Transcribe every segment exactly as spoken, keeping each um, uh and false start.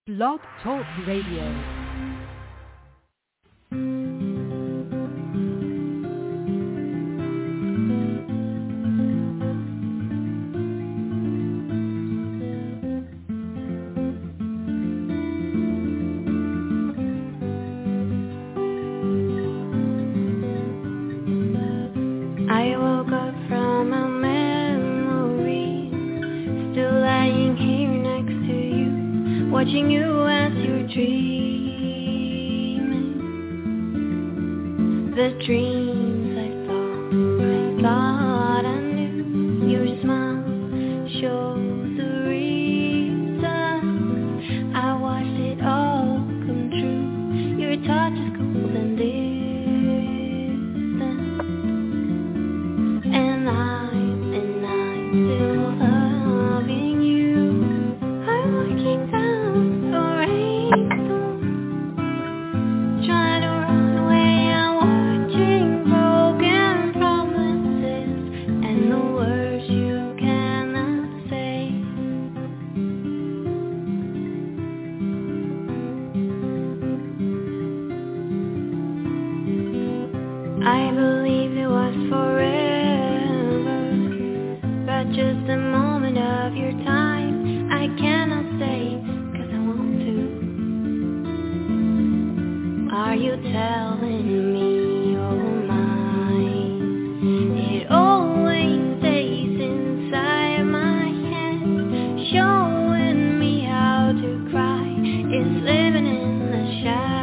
Blog Talk Radio. Watching you as you're dreaming, the dreams I thought, I thought I knew. Your smile shows the reason I watched it all come true. Your touch is cold and distant, and I'm, and I'm still loving you. I'm looking down. I believed it was forever, but just a moment of your time. I cannot stay, cause I want to. Are you telling me you're mine? It always stays inside my head, showing me how to cry. It's living in the shadows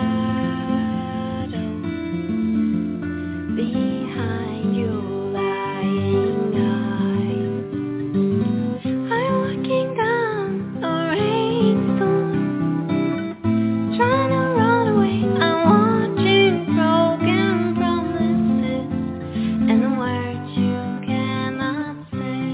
behind your lying eyes. I'm looking down the rainstorm, trying to run away. I'm watching broken promises and the words you cannot say.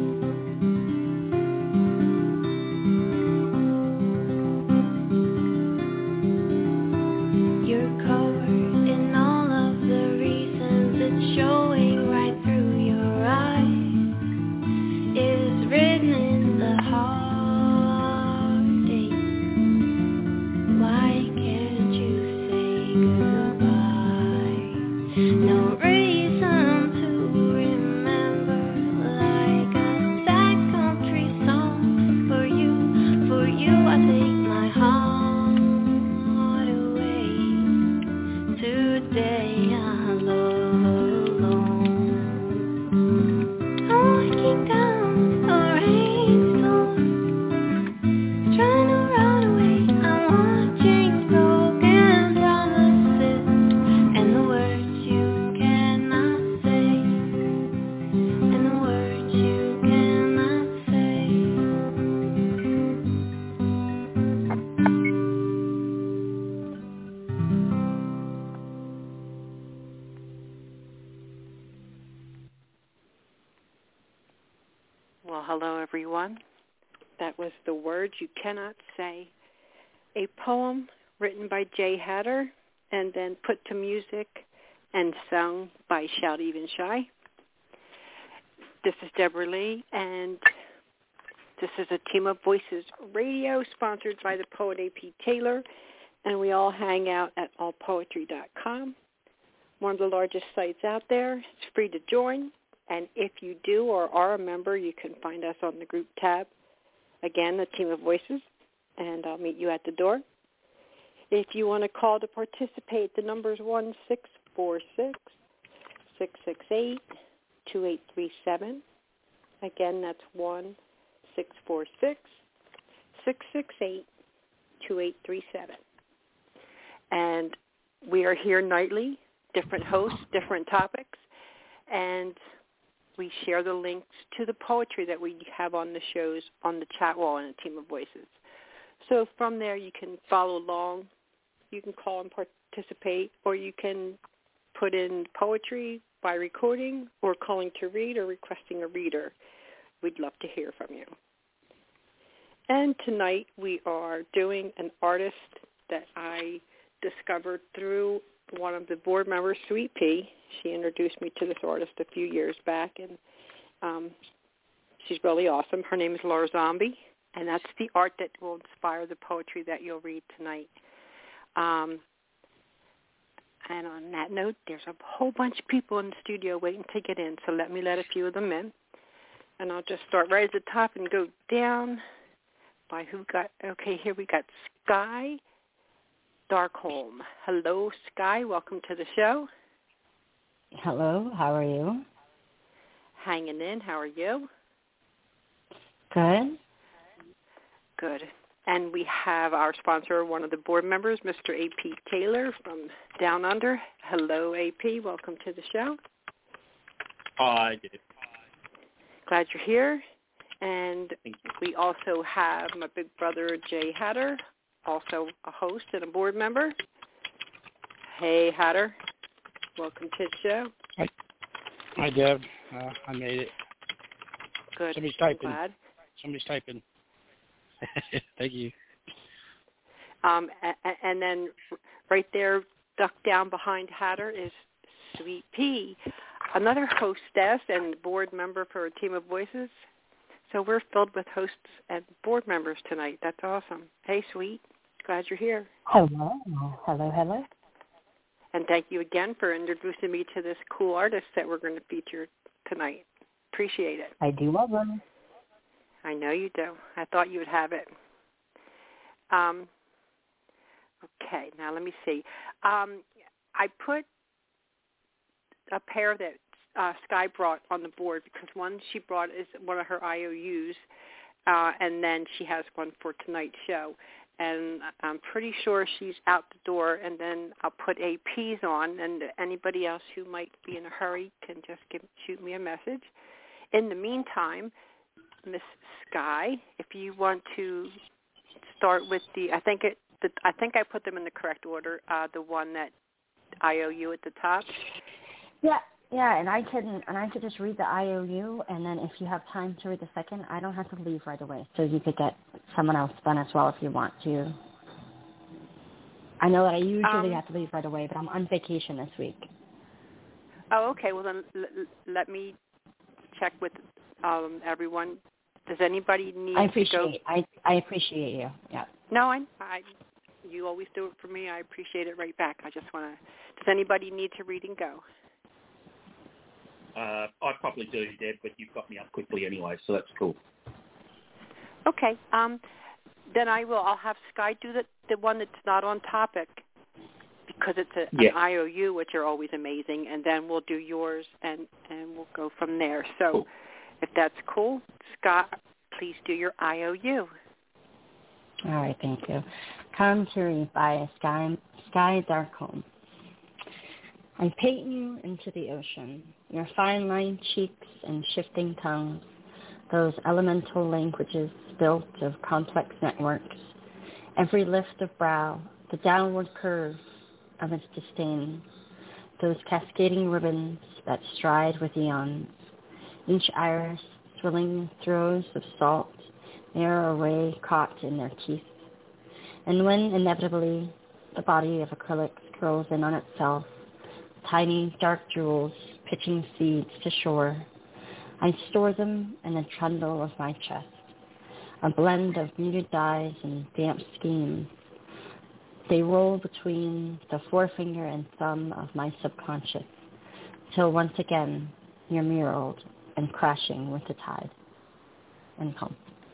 You're covered in all of the reasons, it's showing right through your eyes. It's written in the heartache. Why can't you say goodbye? No reason to remember, like a sad country song. For you, for you I take my heart away. Today I'm alone. I'm looking down the rainstorm, trying to run away. I'm watching broken promises and the words you cannot say, and the words you cannot say. Well, hello, everyone. That was The Words You Cannot Say, a poem written by Jay Hatter and then put to music and sung by Shout Even Shy. This is Deborah Lee, and this is a Team of Voices radio sponsored by the poet A P Taylor, and we all hang out at all poetry dot com, one of the largest sites out there. It's free to join. And if you do or are a member, you can find us on the group tab. Again, the Team of Voices, and I'll meet you at the door. If you want to call to participate, the number is one six four six, six six eight, two eight three seven. Again, that's one six four six, six six eight, two eight three seven. And we are here nightly, different hosts, different topics, and we share the links to the poetry that we have on the shows on the chat wall in a Team of Voices. So from there you can follow along, you can call and participate, or you can put in poetry by recording or calling to read or requesting a reader. We'd love to hear from you. And tonight we are doing an artist that I discovered through one of the board members, Sweet Pea. She introduced me to this artist a few years back, and um, she's really awesome. Her name is Laura Zombie, and that's the art that will inspire the poetry that you'll read tonight. Um, and on that note, there's a whole bunch of people in the studio waiting to get in, so let me let a few of them in. And I'll just start right at the top and go down by who got, okay, here we got Sky Darkholm. Hello, Sky. Welcome to the show. Hello. How are you? Hanging in. How are you? Good. Good. And we have our sponsor, one of the board members, Mister A P Taylor from Down Under. Hello, A P. Welcome to the show. Hi, Dave. Glad you're here. And we also have my big brother, Jay Hatter, also a host and a board member. Hey, Hatter. Welcome to the show. Hi, Hi Deb. Uh, I made it. Good. Somebody's I'm typing. glad. Somebody's typing. Thank you. Um, and, and then right there, ducked down behind Hatter, is Sweet Pea, another hostess and board member for a Team of Voices. So we're filled with hosts and board members tonight. That's awesome. Hey, Sweet. Glad you're here. Hello. Hello, hello. And thank you again for introducing me to this cool artist that we're going to feature tonight. Appreciate it. I do love them. I know you do. I thought you would have it. Um, okay, now let me see. Um, I put a pair that uh, Sky brought on the board because one she brought is one of her I O Us, uh, and then she has one for tonight's show. And I'm pretty sure she's out the door, and then I'll put A Ps on, and anybody else who might be in a hurry can just give, shoot me a message. In the meantime, Miss Sky, if you want to start with the, I think it, the, I think I put them in the correct order. Uh, the one that I O U at the top. Yeah, yeah, and I can, and I could just read the I O U, and then if you have time to read the second, I don't have to leave right away, so you could get someone else done as well if you want to. I know that I usually um, have to leave right away, but I'm on vacation this week. Oh, okay. Well, then l- l- let me check with um, everyone. Does anybody need I to go? appreciate, I, I appreciate you, yeah. No, I, I, you always do it for me. I appreciate it right back. I just want to, does anybody need to read and go? Uh, I probably do, Deb, but you've got me up quickly anyway, so that's cool. Okay. Um, then I will. I'll have Sky do the, the one that's not on topic because it's a, yeah. an I O U, which are always amazing, and then we'll do yours, and, and we'll go from there. So cool. If that's cool, Scott, please do your I O U. All right, thank you. Come to read by Sky, Sky Darkholm. I paint you into the ocean, your fine-lined cheeks and shifting tongues, those elemental languages built of complex networks, every lift of brow, the downward curve of its disdain, those cascading ribbons that stride with eons, each iris thrilling throes of salt, their array caught in their teeth. And when inevitably the body of acrylic curls in on itself, tiny dark jewels pitching seeds to shore, I store them in the trundle of my chest, a blend of muted dyes and damp schemes. They roll between the forefinger and thumb of my subconscious, till once again you're muraled and crashing with the tide. And come.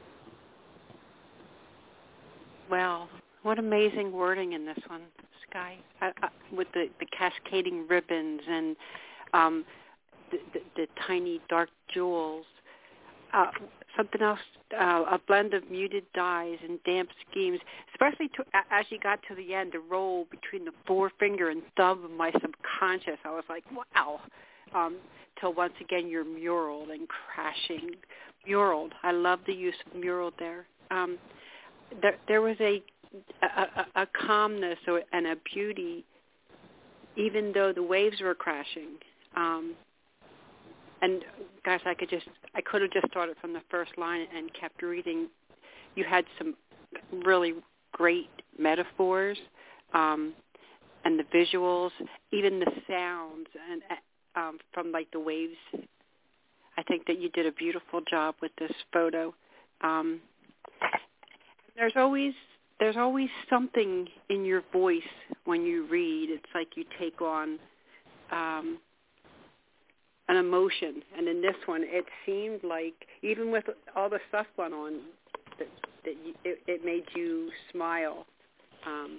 Wow, what amazing wording in this one, Sky, I, I, with the, the cascading ribbons and um, the, the, the tiny dark jewels. Uh, something else, uh, a blend of muted dyes and damp schemes, especially to, as you got to the end, the roll between the forefinger and thumb of my subconscious. I was like, wow. Um, till once again you're muraled and crashing. Muraled. I love the use of muraled there. Um, there, there was a, a, a calmness or, and a beauty, even though the waves were crashing. Um, and gosh, I could just, I could have just started from the first line and kept reading. You had some really great metaphors, um, and the visuals, even the sounds, and um, from like the waves. I think that you did a beautiful job with this photo. Um, There's always there's always something in your voice when you read. It's like you take on um, an emotion, and in this one, it seemed like even with all the stuff going on, that, that you, it, it made you smile. Um,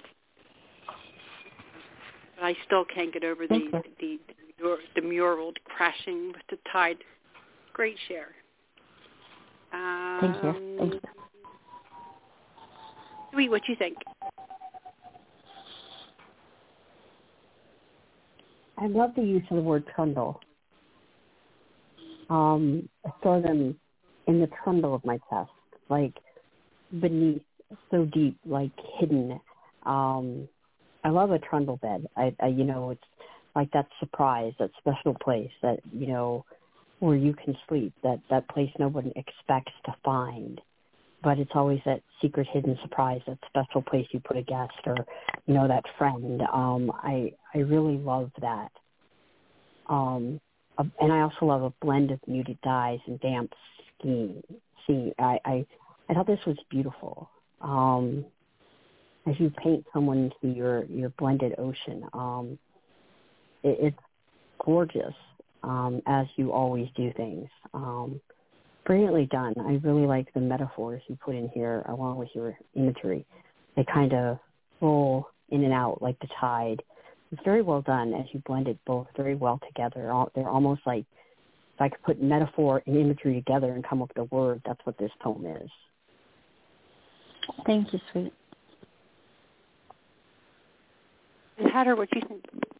but I still can't get over the the, the the mural crashing with the tide. Great share. Um, Thank you. Thank you. Sweet, what do you think? I love the use of the word trundle. Um, I saw them in the trundle of my chest, like beneath, so deep, like hidden. Um, I love a trundle bed. I, I, you know, it's like that surprise, that special place that, you know, where you can sleep, that, that place no one expects to find. But it's always that secret hidden surprise, that special place you put a guest or, you know, that friend. Um, I I really love that. Um, uh, and I also love a blend of muted dyes and damp scheme. See, I, I, I thought this was beautiful. Um, as you paint someone to your, your blended ocean, um, it, it's gorgeous, um, as you always do things. Um, brilliantly done. I really like the metaphors you put in here along with your imagery. They kind of roll in and out like the tide. It's very well done as you blend it both very well together. They're almost like, if I could put metaphor and imagery together and come up with a word, that's what this poem is. Thank you, sweet. And Hatter, what do you think?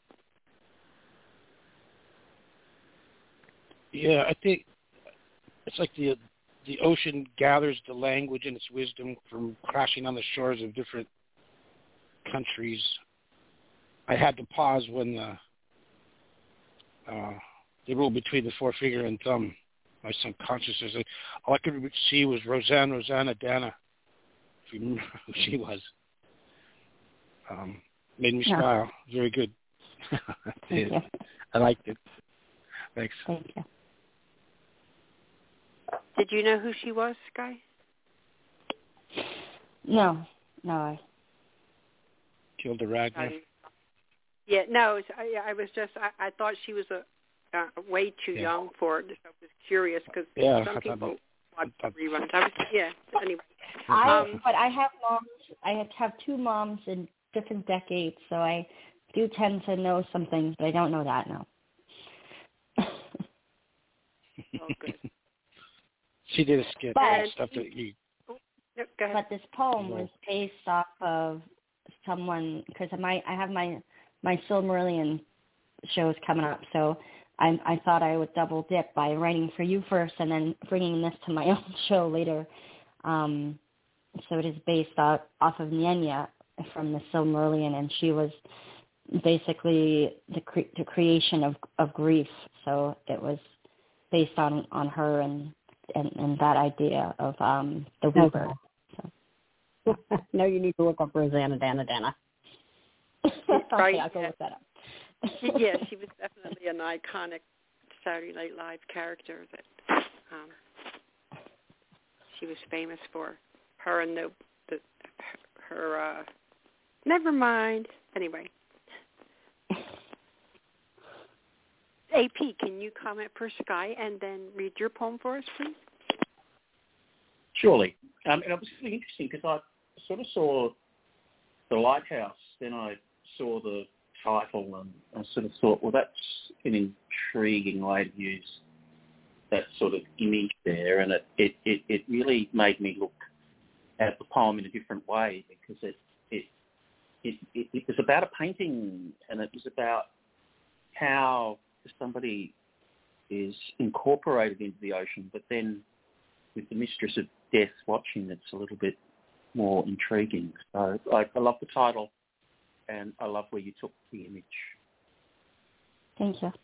Yeah, I think it's like the the ocean gathers the language and its wisdom from crashing on the shores of different countries. I had to pause when the uh, the rule between the forefinger and thumb. My subconsciousness, all I could see was Roseanne, Rosanna, Dana. If you remember who she was, um, made me Yeah. smile. Very good. Thank you. I liked it. Thanks. Thank you. Did you know who she was, Sky? No, no, I. Kilda Ragnar. Yeah, no, it's, I, I was just, I, I thought she was a, uh, way too Yeah. young for it. So I was curious because Yeah, some I people thought watch that- reruns. I was, yeah, anyway. I, Um, but I have moms. I have two moms in different decades, so I do tend to know some things, but I don't know that now. oh, good. She did a skit. But- stuff that you. No, go ahead. But this poem was based off of someone, because my I have my my Silmarillion shows coming up, so I I thought I would double dip by writing for you first and then bringing this to my own show later. Um, so it is based off, off of Nyenya from the Silmarillion, and she was basically the cre- the creation of, of grief. So it was based on, on her and, and, and that idea of um, the weeper. So. No, you need to look up Rosanna, Dana, Dana. Right. Okay, I'll go look that up. She, yeah, she was definitely an iconic Saturday Night Live character that um, she was famous for. Her and the, the her, uh, never mind. Anyway. A P, can you comment for Sky and then read your poem for us, please? Surely. Um, and it was really interesting because I sort of saw The Lighthouse, then I saw the title, and I sort of thought, well, that's an intriguing way to use that sort of image there, and it, it, it, it really made me look at the poem in a different way because it it, it it it was about a painting, and it was about how somebody is incorporated into the ocean, but then with the mistress of death watching, it's a little bit more intriguing. So I, I love the title, and I love where you took the image. Thank you.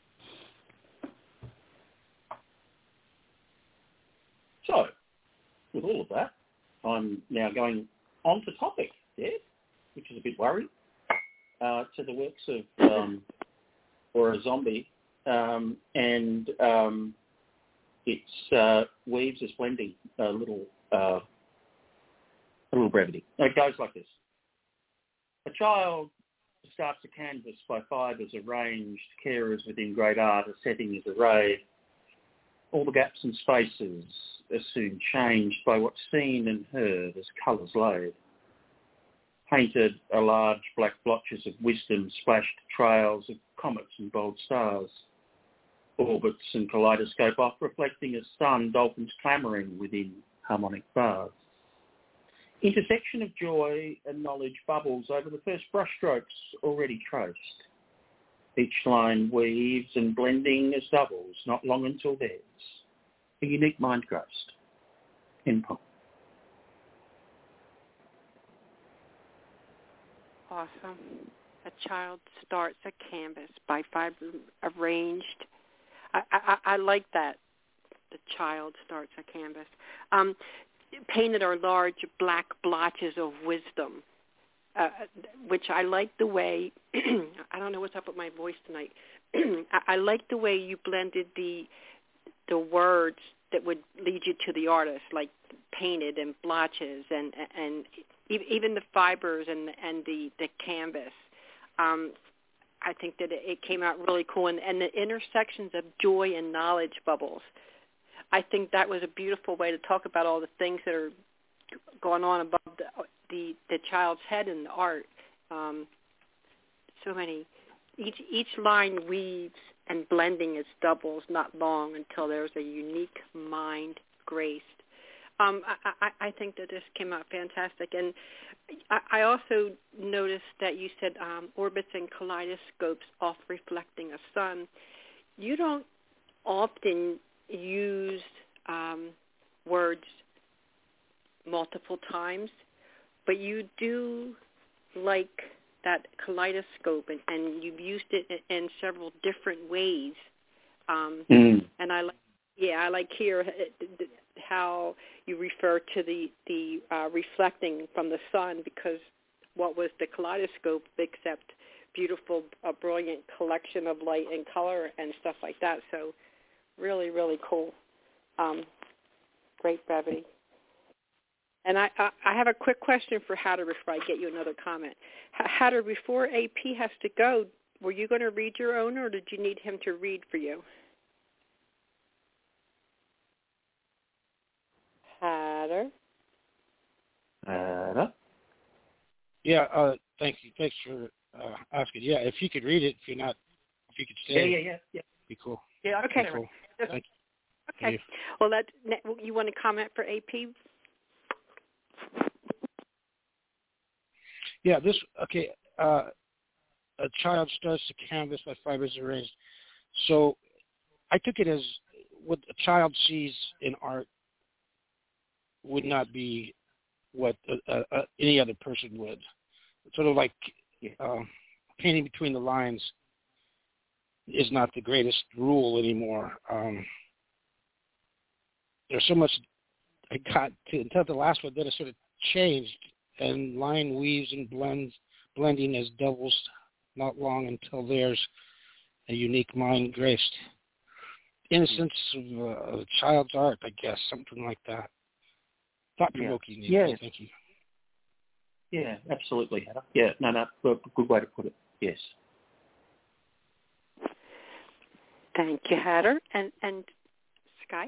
So, with all of that, I'm now going on to topic, yeah, which is a bit worried, uh, to the works of um, or a zombie, um, and um, it's uh, Weaves is blending a little uh, brevity. It goes like this. A child starts a canvas by fibres arranged, carers within great art, a setting is arrayed. All the gaps and spaces are soon changed by what's seen and heard as colours laid. Painted are large black blotches of wisdom, splashed trails of comets and bold stars. Orbits and kaleidoscope off, reflecting a sun, dolphins clamouring within harmonic bars. Intersection of joy and knowledge bubbles over the first brushstrokes already traced. Each line weaves and blending as doubles, not long until there's a unique mind graced in poem. Awesome. A child starts a canvas by fiber arranged. I, I, I like that. The child starts a canvas. Um, painted are large black blotches of wisdom, uh, which I like the way, I don't know what's up with my voice tonight. I, I like the way you blended the the words that would lead you to the artist, like painted and blotches and and even the fibers and and the, the canvas. Um, I think that it came out really cool. And, and the intersections of joy and knowledge bubbles. I think that was a beautiful way to talk about all the things that are going on above the the, the child's head in the art. Um, so many. Each each line weaves and blending its doubles, not long until there's a unique mind graced. Um, I, I, I think that this came out fantastic. And I, I also noticed that you said um, orbits and kaleidoscopes off reflecting a sun. You don't often use um, words multiple times, but you do like that kaleidoscope, and, and you've used it in, in several different ways. Um, mm. And I like, yeah, I like here how you refer to the the uh, reflecting from the sun, because what was the kaleidoscope except beautiful, a brilliant collection of light and color and stuff like that. So really, really cool. Um, great brevity. And I, I, I have a quick question for Hatter before I get you another comment. Hatter, before A P has to go, were you going to read your own, or did you need him to read for you? Hatter? Hatter? Yeah, uh, thank you. Thanks for uh, asking. Yeah, if you could read it, if you're not, if you could stay. Yeah, yeah, yeah. yeah. Be cool. Yeah, okay. Be cool. Thank you. Okay. Well, that, you want to comment for A P? Yeah, this, okay, uh, a child starts to canvas by fibers arranged. So I took it as what a child sees in art would not be what uh, uh, any other person would. Sort of like uh, painting between the lines is not the greatest rule anymore. Um, there's so much I got to until the last one, then it sort of changed, and line weaves and blends, blending as doubles, not long until there's a unique mind graced. Innocence of uh, a child's art, I guess, something like that. Thought-provoking. Yeah. yeah. Thank you. Yeah, absolutely. Yeah, no, no, good, good way to put it. Yes. Thank you, Hatter. And, and Sky?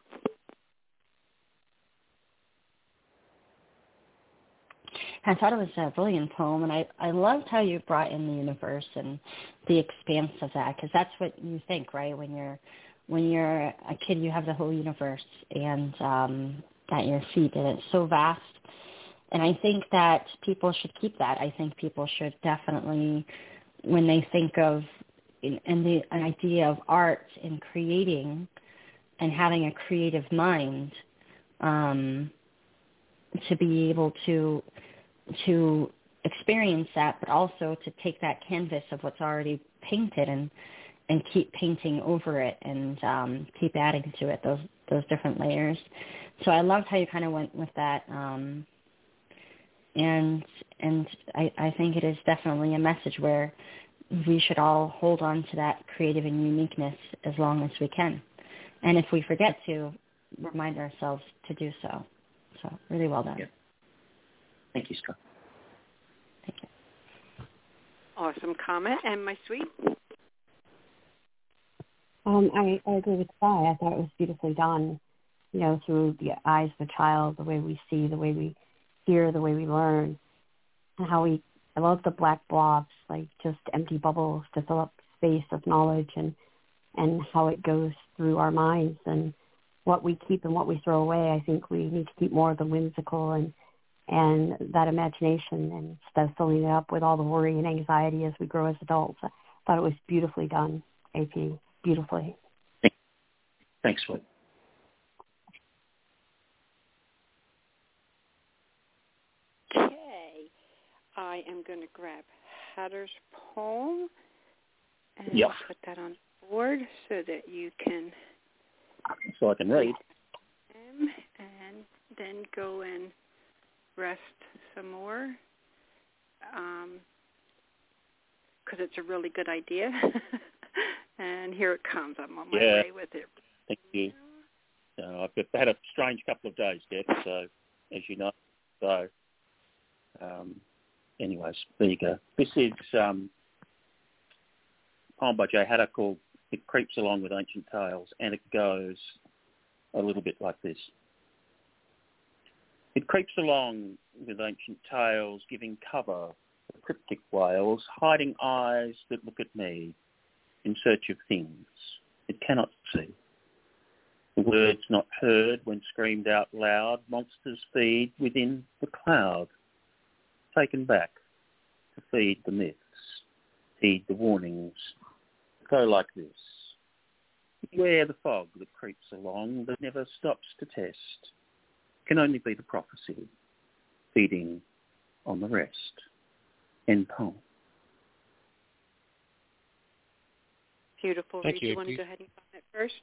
I thought it was a brilliant poem, and I, I loved how you brought in the universe and the expanse of that, because that's what you think, right? When you're when you're a kid, you have the whole universe and um, at your feet, and it's so vast. And I think that people should keep that. I think people should definitely, when they think of in, in the an idea of art and creating and having a creative mind, um, to be able to to experience that, but also to take that canvas of what's already painted and, and keep painting over it and um, keep adding to it, those those different layers. So I loved how you kind of went with that. Um, and and I, I think it is definitely a message where we should all hold on to that creative and uniqueness as long as we can. And if we forget to, remind ourselves to do so. So really well done. Yeah. Thank you, Scott. Thank you. Awesome comment. And my sweet? Um, I, I agree with Sky. I thought it was beautifully done, you know, through the eyes of a child, the way we see, the way we hear, the way we learn, and how we, I love the black blobs, like just empty bubbles to fill up space of knowledge, and, and how it goes through our minds, and what we keep and what we throw away. I think we need to keep more of the whimsical and, and that imagination, and instead of filling it up with all the worry and anxiety as we grow as adults. I thought it was beautifully done, A P. Beautifully. Thanks, Sweet. Okay. I am going to grab Hatter's poem, and Yep. I'll put that on the board so that you can So I can read. him and then go and rest some more, because um, it's a really good idea. And here it comes. I'm on my Yeah. way with it. Thank you. Uh, I've had a strange couple of days, Deb, so, as you know. So, um, anyways, there you go. This is um, a poem by Jay Hatter called It Creeps Along with Ancient Tales, and it goes a little bit like this. It creeps along with ancient tales, giving cover to cryptic wails, hiding eyes that look at me in search of things it cannot see. The words not heard when screamed out loud, monsters feed within the cloud, taken back to feed the myths, heed the warnings, go like this. Beware the fog that creeps along that never stops to test, can only be the prophecy, feeding on the rest. End poem. Beautiful. Thank Reed, you, you want to A P. go ahead and comment first?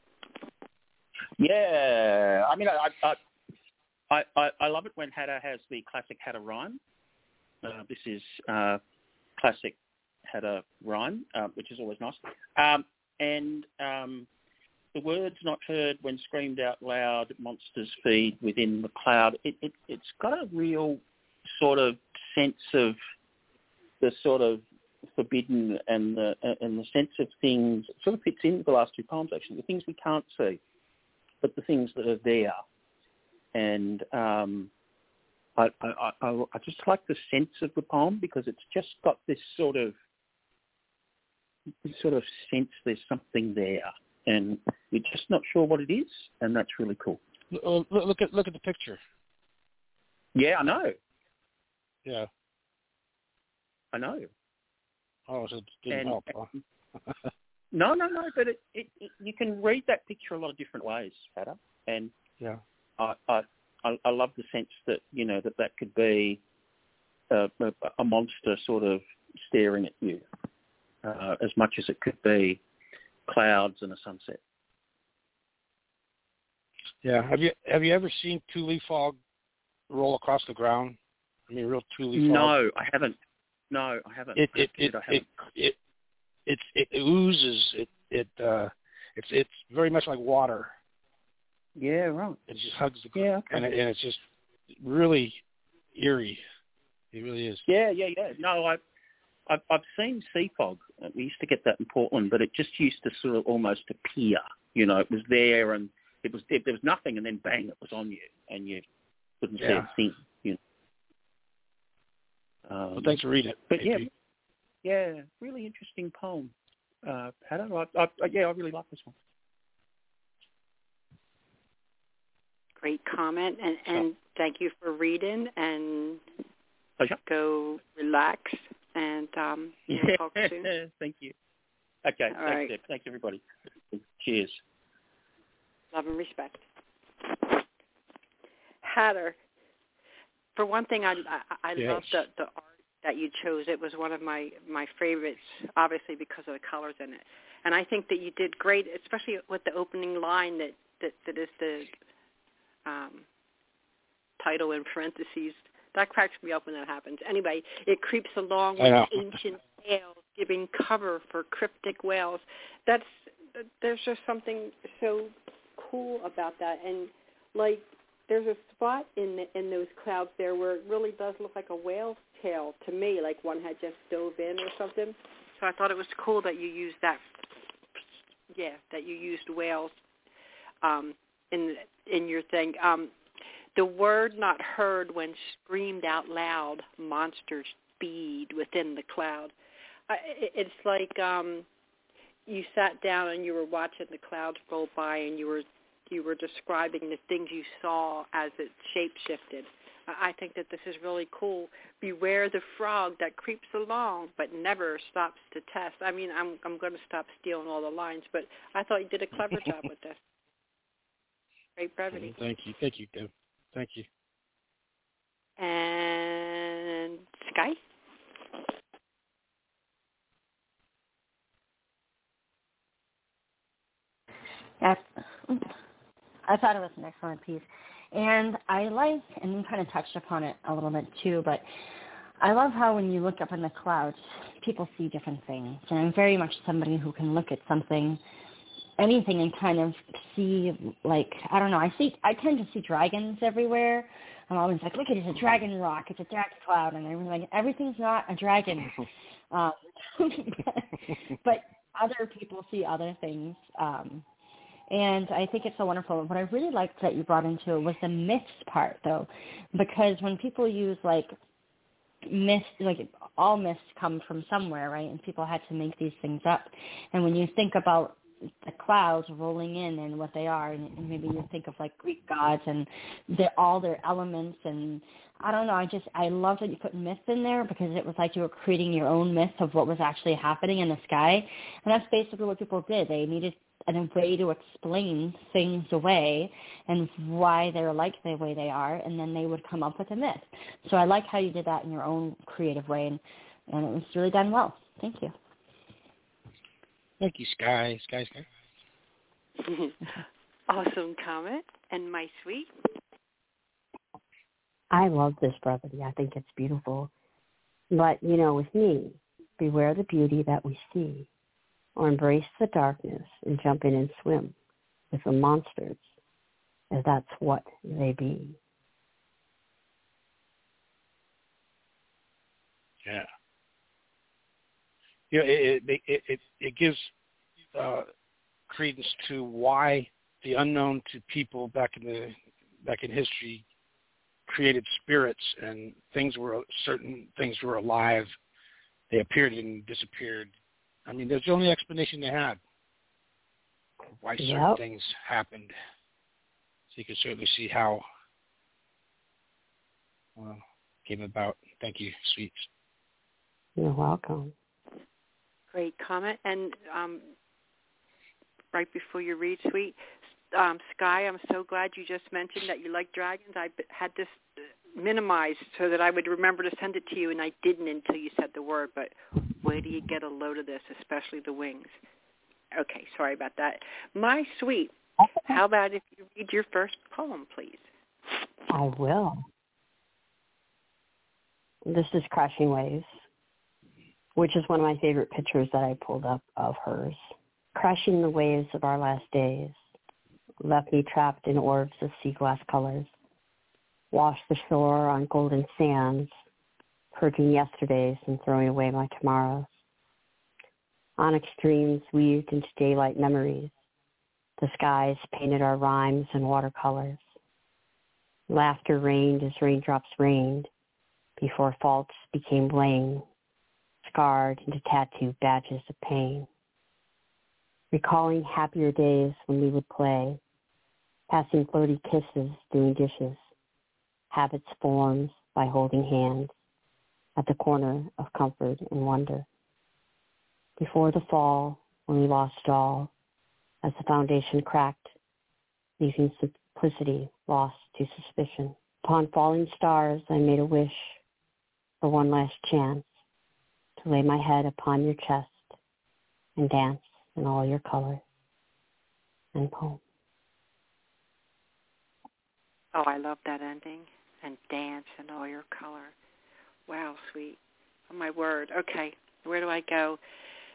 Yeah, I mean, I I, I, I love it when Hatter has the classic Hatter rhyme. Uh, this is uh, classic Hatter rhyme, uh, which is always nice. Um, and um, the words not heard when screamed out loud, monsters feed within the cloud. It, it, it's got a real sort of sense of the sort of forbidden and the and the sense of things. It sort of fits into the last two poems, actually. The things we can't see, but the things that are there. And um, I, I, I, I just like the sense of the poem because it's just got this sort of this sort of sense there's something there, and you're just not sure what it is, and that's really cool. Look, look at look at the picture. Yeah, I know. Yeah. I know. Oh, so it didn't And, help, huh? no, no, no. But it, it, it, you can read that picture a lot of different ways, Hatter. And Yeah. I, I, I I love the sense that you know that that could be a, a, a monster sort of staring at you, uh, as much as it could be clouds and a sunset. Yeah. Have you have you ever seen two-leaf fog roll across the ground? I mean, real two-leaf fog. No, I haven't. No, I haven't. It it I it I it haven't. it it's it oozes. It it uh, it's it's very much like water. Yeah, right. It just hugs the Yeah, okay. and it, and it's just really eerie. It really is. Yeah, yeah, yeah. No, I, I've I've seen sea fog. We used to get that in Portland, but it just used to sort of almost appear. You know, it was there and it was there was nothing, and then bang, it was on you, and you couldn't Yeah. see a thing. You know. Um, Well, thanks for reading it. But A yeah, P. yeah, really interesting poem, uh, Hatter. I, I, I, yeah, I really like this one. Great comment, and, and thank you for reading, and Pleasure. go relax, and um, we'll talk soon. Thank you. Okay, All thanks, right. Deb. Thanks, everybody. Cheers. Love and respect. Hatter, for one thing, I, I, I Yes. love the, the art that you chose. It was one of my, my favorites, obviously because of the colors in it. And I think that you did great, especially with the opening line that, that, that is the um, title in parentheses. That cracks me up when that happens. Anyway, it creeps along I with know. ancient tales, giving cover for cryptic wails. That's there's just something so cool about that. And like there's a spot in the, in those clouds there where it really does look like a whale's tail to me, like one had just dove in or something. So I thought it was cool that you used that. Yeah, that you used whales um, in in your thing. Um, the word not heard when screamed out loud, monsters feed within the cloud. I, it, it's like um, you sat down and you were watching the clouds roll by, and you were you were describing the things you saw as it shape-shifted. I think that this is really cool. Beware the frog that creeps along but never stops to test. I mean, I'm I'm going to stop stealing all the lines, but I thought you did a clever job with this. Great brevity. Thank you. Thank you, Deb. Thank you. And Sky? Yes. I thought it was an excellent piece. And I like, and you kind of touched upon it a little bit too, but I love how when you look up in the clouds, people see different things. And I'm very much somebody who can look at something, anything, and kind of see, like, I don't know, I see, I tend to see dragons everywhere. I'm always like, look, it's a dragon rock, it's a dragon cloud, and I'm like, everything's not a dragon. um, but other people see other things. Um, And I think it's so wonderful. What I really liked that you brought into it was the myths part, though, because when people use, like, myths, like, all myths come from somewhere, right? And people had to make these things up. And when you think about the clouds rolling in and what they are, and, and maybe you think of, like, Greek gods and their, all their elements, and I don't know, I just, I love that you put myths in there because it was like you were creating your own myth of what was actually happening in the sky. And that's basically what people did. They needed and a way to explain things away and why they're like the way they are, and then they would come up with a myth. So I like how you did that in your own creative way, and, and it was really done well. Thank you. Thank you, Sky. Sky, Sky. Awesome comment. And my sweet? I love this brevity. I think it's beautiful. But, you know, with me, beware the beauty that we see, or embrace the darkness and jump in and swim with the monsters, as that's what they be. Yeah. You know, it it it, it, it gives uh, credence to why the unknown to people back in the back in history created spirits, and things were certain things were alive. They appeared and disappeared. I mean, there's the only explanation they had why certain yep. things happened. So you can certainly see how well came about. Thank you, Sweets. You're welcome. Great comment. And um, right before you read, Sweet, um, Sky, I'm so glad you just mentioned that you like dragons. I had this minimized so that I would remember to send it to you, and I didn't until you said the word, but where do you get a load of this, especially the wings? Okay, sorry about that. My Sweet, how about if you read your first poem, please? I will. This is Crashing Waves, which is one of my favorite pictures that I pulled up of hers. Crashing the waves of our last days left me trapped in orbs of sea glass colors, washed the shore on golden sands, purging yesterdays and throwing away my tomorrows. Onyx dreams weaved into daylight memories. The skies painted our rhymes in watercolors. Laughter rained as raindrops rained before faults became blame, scarred into tattooed badges of pain. Recalling happier days when we would play, passing floaty kisses, doing dishes, habits formed by holding hands at the corner of comfort and wonder. Before the fall, when we lost all, as the foundation cracked, leaving simplicity lost to suspicion. Upon falling stars, I made a wish for one last chance to lay my head upon your chest and dance in all your colors and poem. Oh, I love that ending. And dance in all your color. Wow, Sweet. Oh, my word. Okay, where do I go?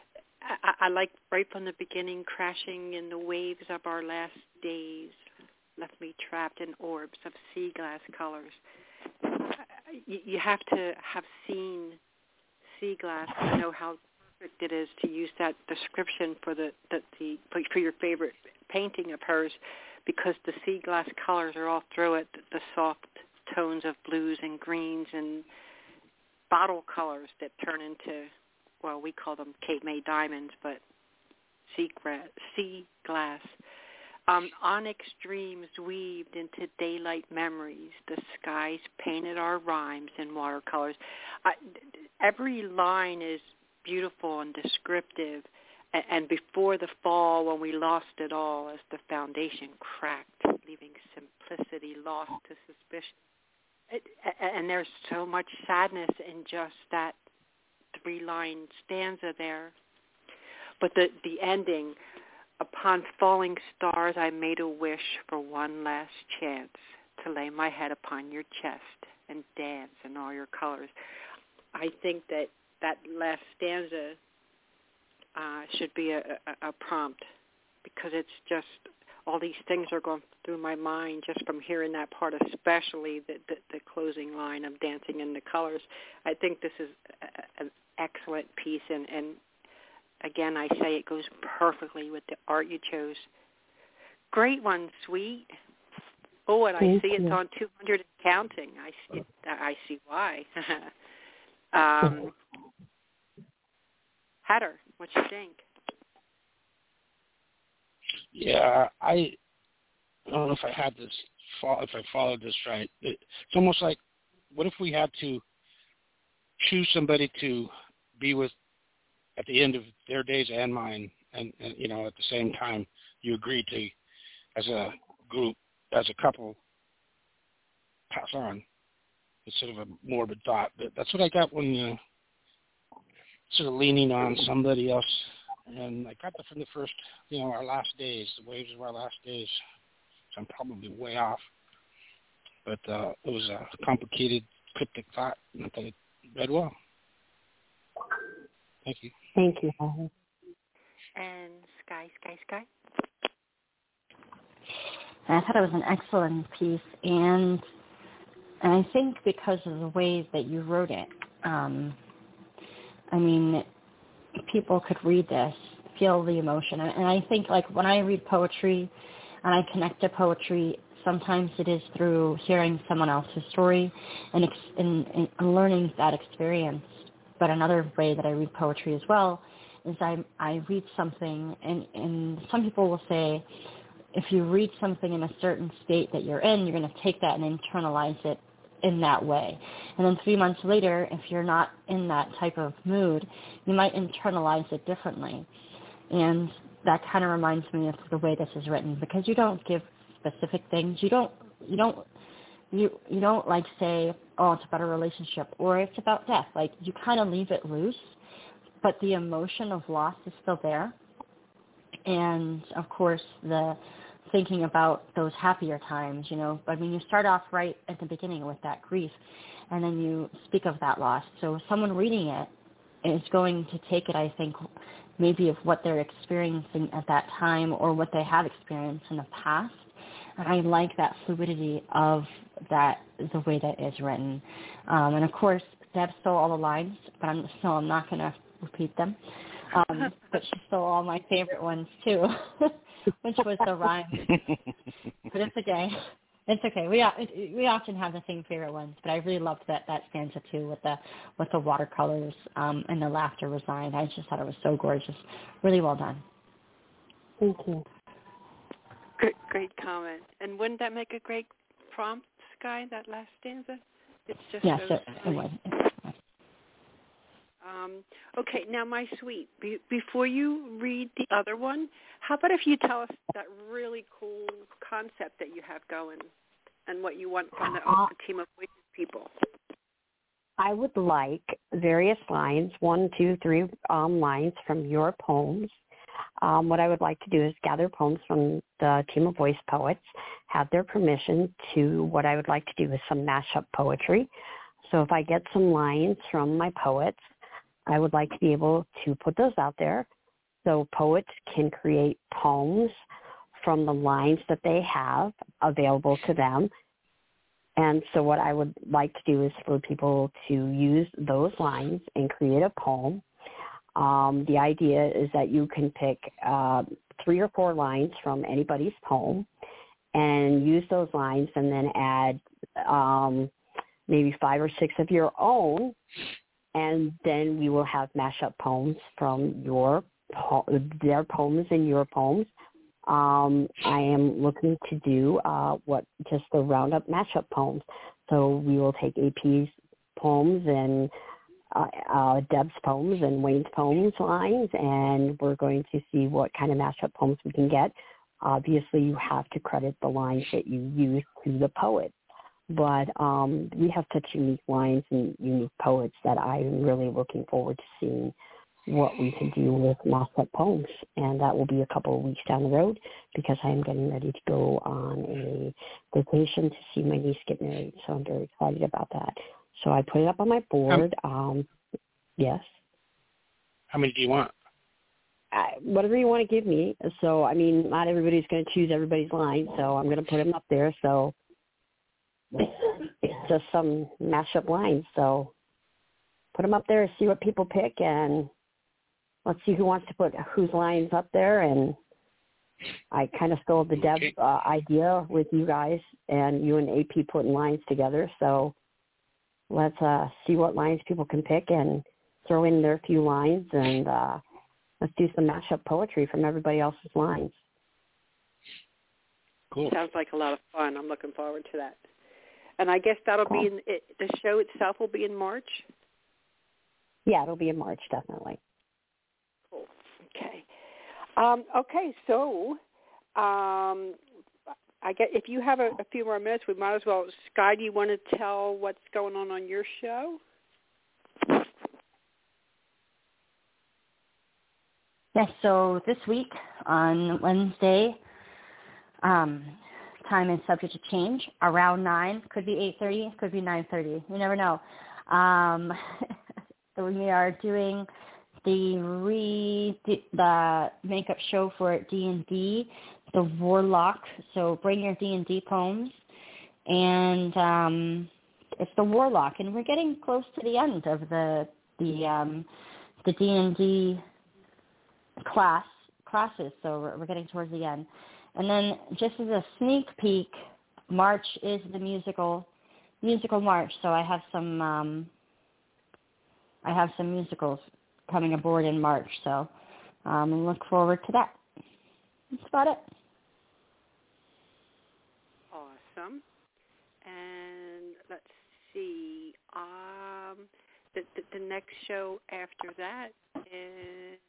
I, I like right from the beginning, crashing in the waves of our last days, left me trapped in orbs of sea glass colors. You, you have to have seen sea glass to know how perfect it is to use that description for the, the, the for your favorite painting of hers, because the sea glass colors are all through it, the, the soft tones of blues and greens and bottle colors that turn into, well, we call them Cape May diamonds, but sea, gra- sea glass. Um, onyx dreams weaved into daylight memories. The skies painted our rhymes in watercolors. I, every line is beautiful and descriptive. And, and before the fall, when we lost it all, as the foundation cracked, leaving simplicity lost to suspicion. It, and there's so much sadness in just that three-line stanza there. But the, the ending, upon falling stars, I made a wish for one last chance to lay my head upon your chest and dance in all your colors. I think that that last stanza uh, should be a, a, a prompt, because it's just, all these things are going through my mind just from hearing that part, especially the, the, the closing line of dancing in the colors. I think this is a, an excellent piece, and, and again, I say it goes perfectly with the art you chose. Great one, Sweet. Oh, and Thank I see you. it's on two hundred and counting. I see, I see why. um, Hatter, what you think? Yeah, I, I don't know if I had this, if I followed this right. It, it's almost like, what if we had to choose somebody to be with at the end of their days and mine, and, and you know, at the same time, you agree to, as a group, as a couple, pass on instead of a morbid thought. But that's what I got when uh, sort of leaning on somebody else. And I got that from the first, you know, our last days, the waves of our last days. So I'm probably way off. But uh, it was a complicated, cryptic thought, and I thought it read well. Thank you. Thank you, Holly. And Sky, Sky, Sky? I thought it was an excellent piece, and and I think because of the way that you wrote it, um, I mean, people could read this, feel the emotion. And I think, like, when I read poetry and I connect to poetry, sometimes it is through hearing someone else's story and, ex- and, and learning that experience. But another way that I read poetry as well is I, I read something, and, and some people will say, if you read something in a certain state that you're in, you're going to take that and internalize it in that way. And then three months later, if you're not in that type of mood, you might internalize it differently. And that kind of reminds me of the way this is written, because you don't give specific things. You don't, you don't, you, you don't like say, oh, it's about a relationship or it's about death. Like, you kind of leave it loose, but the emotion of loss is still there. And of course, the thinking about those happier times, you know, I mean, you start off right at the beginning with that grief, and then you speak of that loss. So someone reading it is going to take it, I think, maybe of what they're experiencing at that time or what they have experienced in the past. And I like that fluidity of that, the way that is written. Um, and of course, Deb stole all the lines, but I'm, so I'm not going to repeat them. Um, but she stole all my favorite ones too, which was the rhyme. But it's okay. It's okay. We we often have the same favorite ones, but I really loved that, that stanza too, with the with the watercolors um, and the laughter resigned. I just thought it was so gorgeous. Really well done. Thank you. Great, great comment. And wouldn't that make a great prompt, Sky, that last stanza? It's just yes, so it, it would. Um, okay, now, my sweet, be, before you read the other one, how about if you tell us that really cool concept that you have going and what you want from the, Uh, the team of voices people? I would like various lines, one, two, three um, lines from your poems. Um, what I would like to do is gather poems from the team of voice poets, have their permission to, what I would like to do is some mashup poetry. So if I get some lines from my poets, I would like to be able to put those out there so poets can create poems from the lines that they have available to them. And so what I would like to do is for people to use those lines and create a poem. Um, the idea is that you can pick uh, three or four lines from anybody's poem and use those lines and then add um, maybe five or six of your own, and then we will have mashup poems from your their poems and your poems. Um, I am looking to do uh, what just the roundup mashup poems. So we will take A P's poems and uh, uh, Deb's poems and Wayne's poems lines, and we're going to see what kind of mashup poems we can get. Obviously, you have to credit the lines that you use to the poet. But um, we have such unique lines and unique poets that I'm really looking forward to seeing what we can do with mashup poems. And that will be a couple of weeks down the road because I am getting ready to go on a vacation to see my niece get married. So I'm very excited about that. So I put it up on my board. Um, yes. How many do you want? I, whatever you want to give me. So, I mean, not everybody's going to choose everybody's line, so I'm going to put them up there. So it's just some mashup lines. So put them up there, see what people pick, and let's see who wants to put whose lines up there. And I kind of stole the Deb uh, idea with you guys and you and A P putting lines together. So let's uh, see what lines people can pick and throw in their few lines, and uh, let's do some mashup poetry from everybody else's lines. Cool. Sounds like a lot of fun. I'm looking forward to that. And I guess that'll cool. be in it, the show itself will be in March? Yeah, it'll be in March, definitely. Cool. Okay. Um, okay, so um, I guess if you have a, a few more minutes, we might as well. Sky, do you want to tell what's going on on your show? Yes, so this week on Wednesday, um, time is subject to change. Around nine, could be eight thirty, could be nine thirty. You never know. Um, so we are doing the re the makeup show for D and D, the Warlock. So bring your D and D poems, and um, it's the Warlock, and we're getting close to the end of the the um, the D and D class classes. So we're, we're getting towards the end. And then just as a sneak peek, March is the musical musical March. So I have some um, I have some musicals coming aboard in March. So um, look forward to that. That's about it. Awesome. And let's see. Um, the, the the next show after that is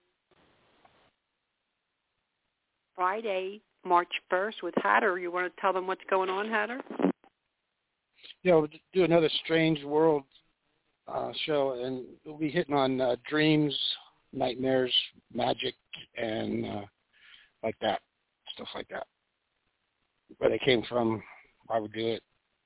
Friday, March first with Hatter. You want to tell them what's going on, Hatter? Yeah, we'll do another Strange World uh, show, and we'll be hitting on uh, dreams, nightmares, magic, and uh, like that, stuff like that. Where they came from, why we do it.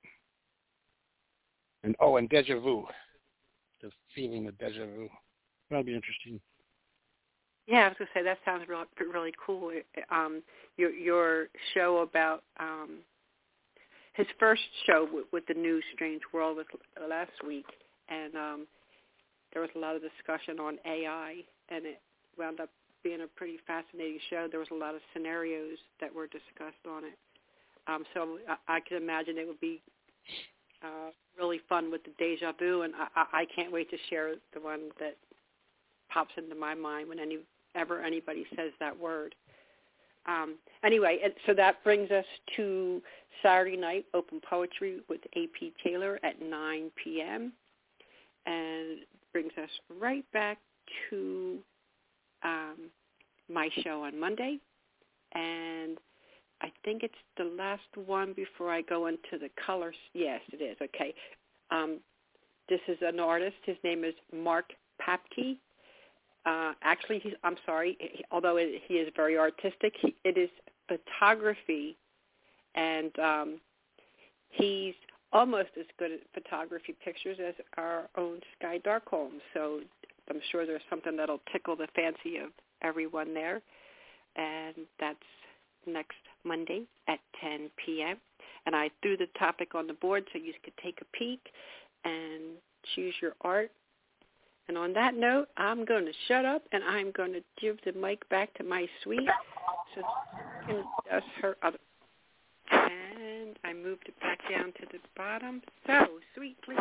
And oh, and deja vu, the feeling of deja vu. That'll be interesting. Yeah, I was going to say, that sounds really, really cool. Um, your your show about um, his first show with, with the new Strange World was last week, and um, there was a lot of discussion on A I, and it wound up being a pretty fascinating show. There was a lot of scenarios that were discussed on it. Um, so I, I can imagine it would be uh, really fun with the deja vu, and I, I can't wait to share the one that pops into my mind when any ever anybody says that word. Um, anyway, so that brings us to Saturday night open poetry with A P Taylor at nine p.m. and brings us right back to um, my show on Monday. And I think it's the last one before I go into the colors. Yes, it is. Okay. Um, this is an artist. His name is Mark Papke. Uh, actually, he's, I'm sorry, he, although it, he is very artistic, he, it is photography, and um, he's almost as good at photography pictures as our own Sky Darkholm. So I'm sure there's something that'll tickle the fancy of everyone there, and that's next Monday at ten p.m. And I threw the topic on the board so you could take a peek and choose your art. And on that note, I'm going to shut up, and I'm going to give the mic back to my sweet so she can discuss her other. And I moved it back down to the bottom. So, sweet, please.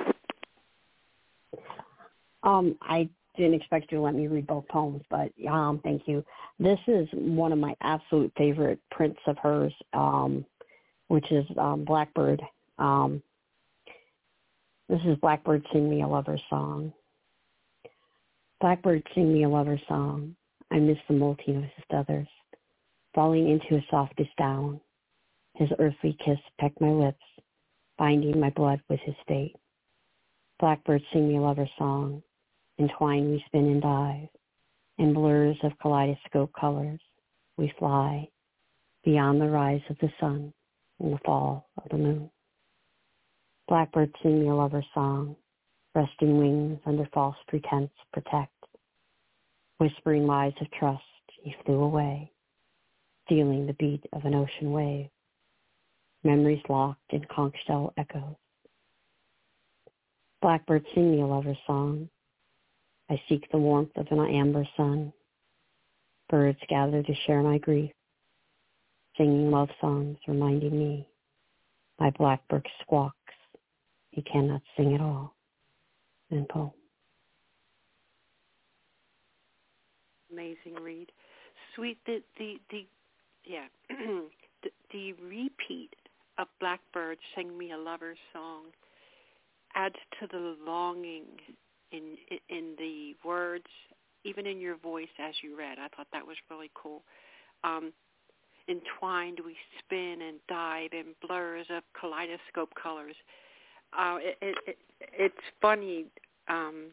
Um, I didn't expect you to let me read both poems, but um, thank you. This is one of my absolute favorite prints of hers, um, which is um, Blackbird. Um, this is Blackbird Sing Me a Lover's Song. Blackbird sing me a lover's song. I miss the molting of his feathers, falling into his softest down. His earthly kiss pecked my lips, binding my blood with his fate. Blackbird sing me a lover's song. Entwined we spin and dive. In blurs of kaleidoscope colors, we fly beyond the rise of the sun and the fall of the moon. Blackbird sing me a lover's song. Resting wings under false pretense protect. Whispering lies of trust, he flew away, stealing the beat of an ocean wave. Memories locked in conch shell echoes. Blackbird sing me a lover's song. I seek the warmth of an amber sun. Birds gather to share my grief, singing love songs reminding me my blackbird squawks. He cannot sing at all. And poem. Amazing read. Sweet, the, the, the yeah, the, the repeat of Blackbird Sing Me a Lover's Song adds to the longing in, in the words, even in your voice as you read. I thought that was really cool. Um, entwined we spin and dive in blurs of kaleidoscope colors. Uh, it, it, it, it's funny um,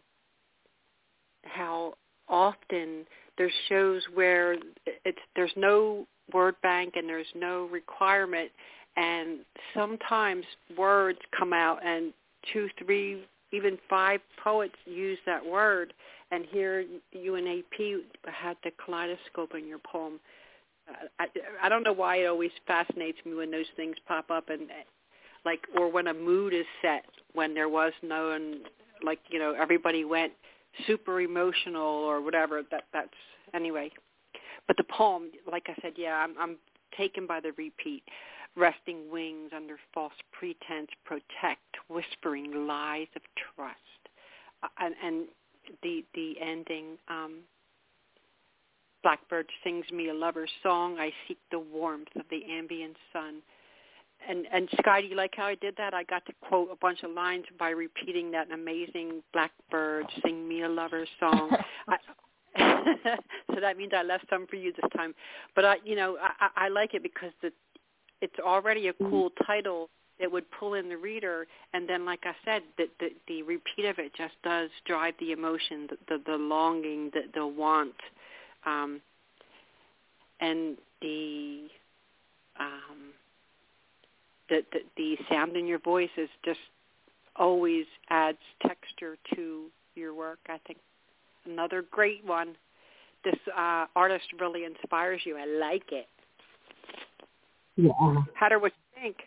how often there's shows where it's there's no word bank and there's no requirement, and sometimes words come out and two, three, even five poets use that word, and here you and A P had the kaleidoscope in your poem. Uh, I, I don't know why it always fascinates me when those things pop up, and like, or when a mood is set, when there was no, and like, you know, everybody went super emotional or whatever. That that's anyway. But the poem, like I said, yeah, I'm, I'm taken by the repeat. Resting wings under false pretense protect, whispering lies of trust, uh, and, and the the ending. Um, Blackbird sings me a lover's song. I seek the warmth of the ambient sun. And, and Sky, do you like how I did that? I got to quote a bunch of lines by repeating that amazing Blackbird Sing Me a Lover's Song. I, so that means I left some for you this time. But, I, you know, I, I like it because the, it's already a cool title that would pull in the reader. And then, like I said, the, the, the repeat of it just does drive the emotion, the, the, the longing, the, the want. Um, and the... Um, The, the the sound in your voice is just always adds texture to your work. I think another great one. This uh, artist really inspires you. I like it. Yeah. Hatter, what do you think?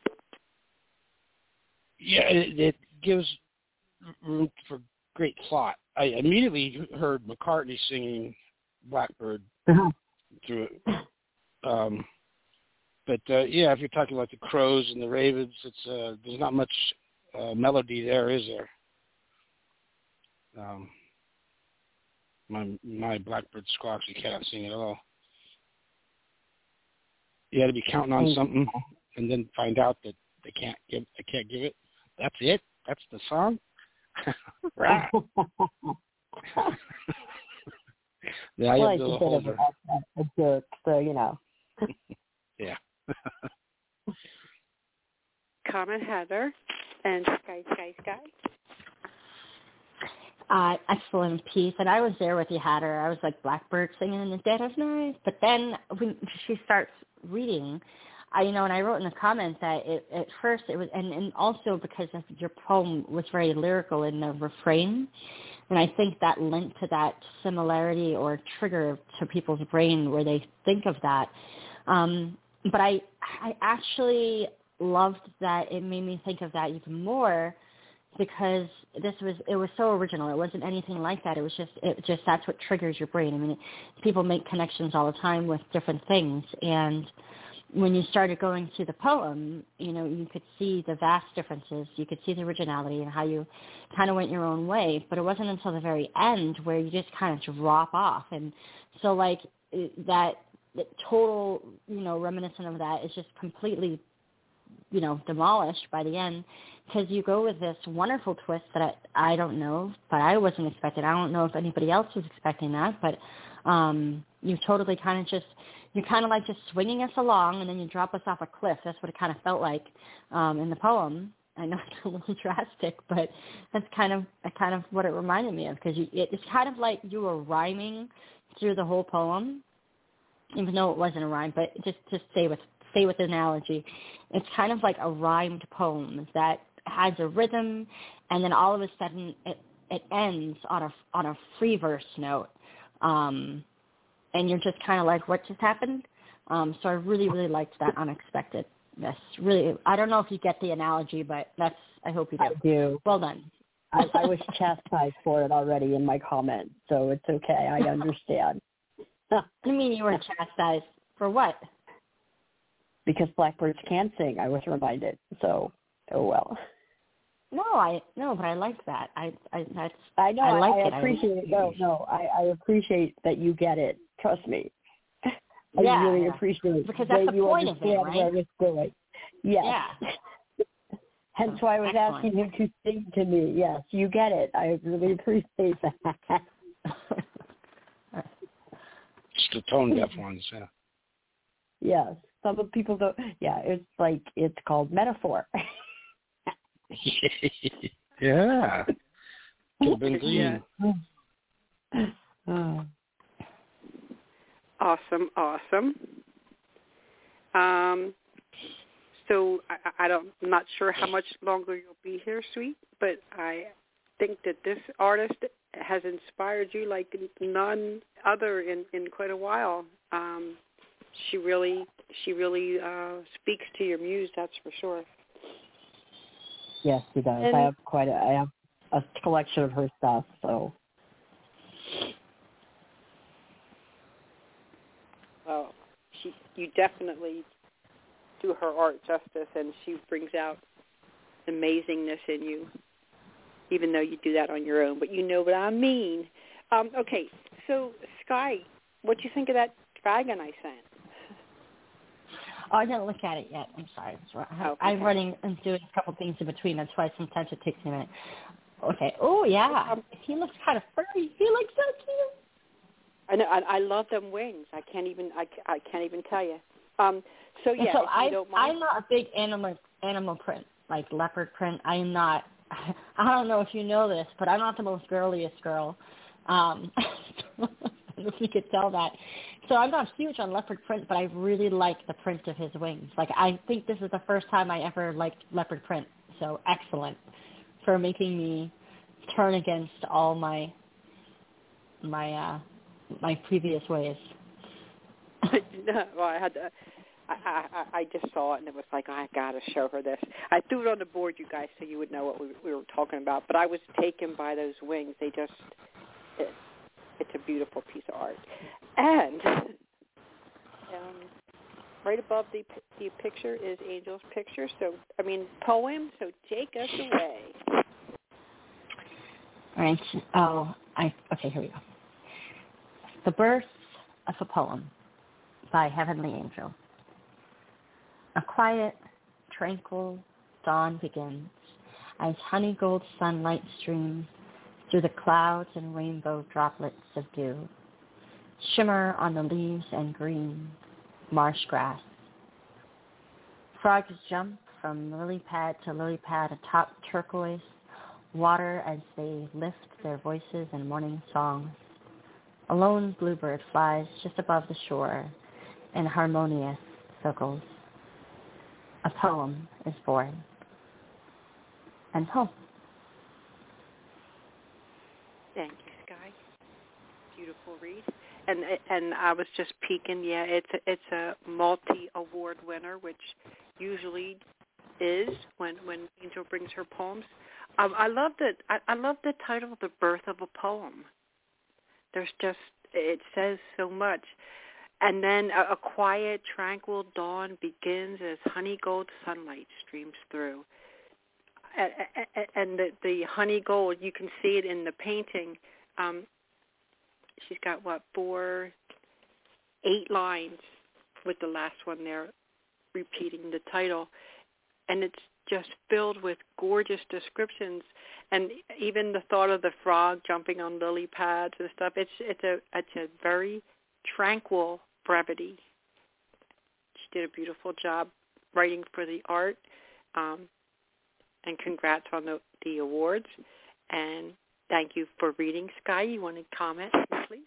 Yeah, it, it gives room for great thought. I immediately heard McCartney singing Blackbird uh-huh. through it. Um, But, uh, yeah, if you're talking about the crows and the ravens, it's uh, there's not much uh, melody there, is there? Um, my my blackbird squawks, you cannot sing at all. You had to be counting on something and then find out that they can't give they can't give it. That's it? That's the song? Right. Yeah, I well, have it's the a bit of a, a jerk, so, you know. Yeah. Comment, Heather, and Sky, Sky, Sky. Uh, excellent piece, and I was there with you, Hatter. I was like Blackbird singing in the dead of night. But then when she starts reading, I, you know, and I wrote in the comments that it, at first it was, and, and also because of your poem was very lyrical in the refrain, and I think that linked to that similarity or trigger to people's brain where they think of that. Um, but I, I actually loved that it made me think of that even more because this was, it was so original. It wasn't anything like that. It was just, it just, that's what triggers your brain. I mean, it, people make connections all the time with different things. And when you started going through the poem, you know, you could see the vast differences. You could see the originality and how you kind of went your own way. But it wasn't until the very end where you just kind of drop off. And so like that, that total, you know, reminiscent of that is just completely, you know, demolished by the end because you go with this wonderful twist that I, I don't know, but I wasn't expecting. I don't know if anybody else was expecting that, but um, you totally kind of just, you're kind of like just swinging us along and then you drop us off a cliff. That's what it kind of felt like um, in the poem. I know it's a little drastic, but that's kind of kind of what it reminded me of because you, it, it's kind of like you were rhyming through the whole poem, even though it wasn't a rhyme, but just to stay with stay with the analogy, it's kind of like a rhymed poem that has a rhythm, and then all of a sudden it, it ends on a on a free verse note, um, and you're just kind of like, what just happened? Um, so I really really liked that unexpectedness. Really, I don't know if you get the analogy, but that's I hope you do. I do. Well done. I, I was chastised for it already in my comment, so it's okay. I understand. You mean you were chastised for what? Because blackbirds can sing, I was reminded. So, oh well. No, I no, but I like that. I I that's I know. I like I, it. I appreciate I, it. No, no, I, I appreciate that you get it. Trust me. I yeah, really yeah. appreciate it. Because that's that the you point of it, understand right? where it's going. Yes. Yeah. Hence why I was Excellent. asking him to sing to me. Yes, you get it. I really appreciate that. Just the tone deaf ones, yeah. Yes. Some of people don't. Yeah, it's like, it's called metaphor. Yeah. Could have been green. Yeah. Oh. Awesome, awesome. Um, so I, I don't, I'm not sure how much longer you'll be here, sweet, but I think that this artist has inspired you like none other in, in quite a while. Um, she really, she really uh, speaks to your muse, that's for sure. Yes, she does. And, I have quite a, I have a collection of her stuff, so. well, she, you definitely do her art justice, and she brings out amazingness in you, even though you do that on your own. But you know what I mean. Um, okay, so Sky, what do you think of that dragon I sent? Oh, I didn't look at it yet. I'm sorry. I'm, Oh, okay. I'm running and doing a couple things in between. That's why sometimes it takes me a minute. Okay. Oh, yeah. Um, he looks kind of furry. He looks so cute. I know. I, I love them wings. I can't even. I, I can't even tell you. Um, so yeah, so if I, you don't mind. I'm not a big animal animal print, like leopard print. I'm not. I don't know if you know this, but I'm not the most girliest girl. Um, I don't know if you could tell that. So I'm not huge on leopard print, but I really like the print of his wings. Like I think this is the first time I ever liked leopard print. So excellent for making me turn against all my my uh, my previous ways. No, well, I had to. I, I I just saw it and it was like, I got to show her this. I threw it on the board, you guys, so you would know what we, we were talking about. But I was taken by those wings. They just, it, it's a beautiful piece of art. And um, right above the the picture is Angel's picture. So, I mean, poem. So take us away. All right. Oh, I okay. Here we go. The Birth of a Poem by Heavenly Angel. A quiet, tranquil dawn begins as honey gold sunlight streams through the clouds and rainbow droplets of dew, shimmer on the leaves and green marsh grass. Frogs jump from lily pad to lily pad atop turquoise water as they lift their voices in morning songs. A lone bluebird flies just above the shore in harmonious circles. A poem is born. And poem. Thank you, Sky. Beautiful read. and and I was just peeking. Yeah, it's a, it's a multi-award winner, which usually is when when Angel brings her poems. Um, I love that. I, I love the title, "The Birth of a Poem." There's just it says so much. And then a, a quiet, tranquil dawn begins as honey gold sunlight streams through. And the, the honey gold, you can see it in the painting. Um, she's got, what, four, eight lines with the last one there repeating the title. And it's just filled with gorgeous descriptions. And even the thought of the frog jumping on lily pads and stuff, it's it's a it's a very tranquil brevity. She did a beautiful job writing for the art. Um, and congrats on the, the awards. And thank you for reading. Sky, you want to comment, please?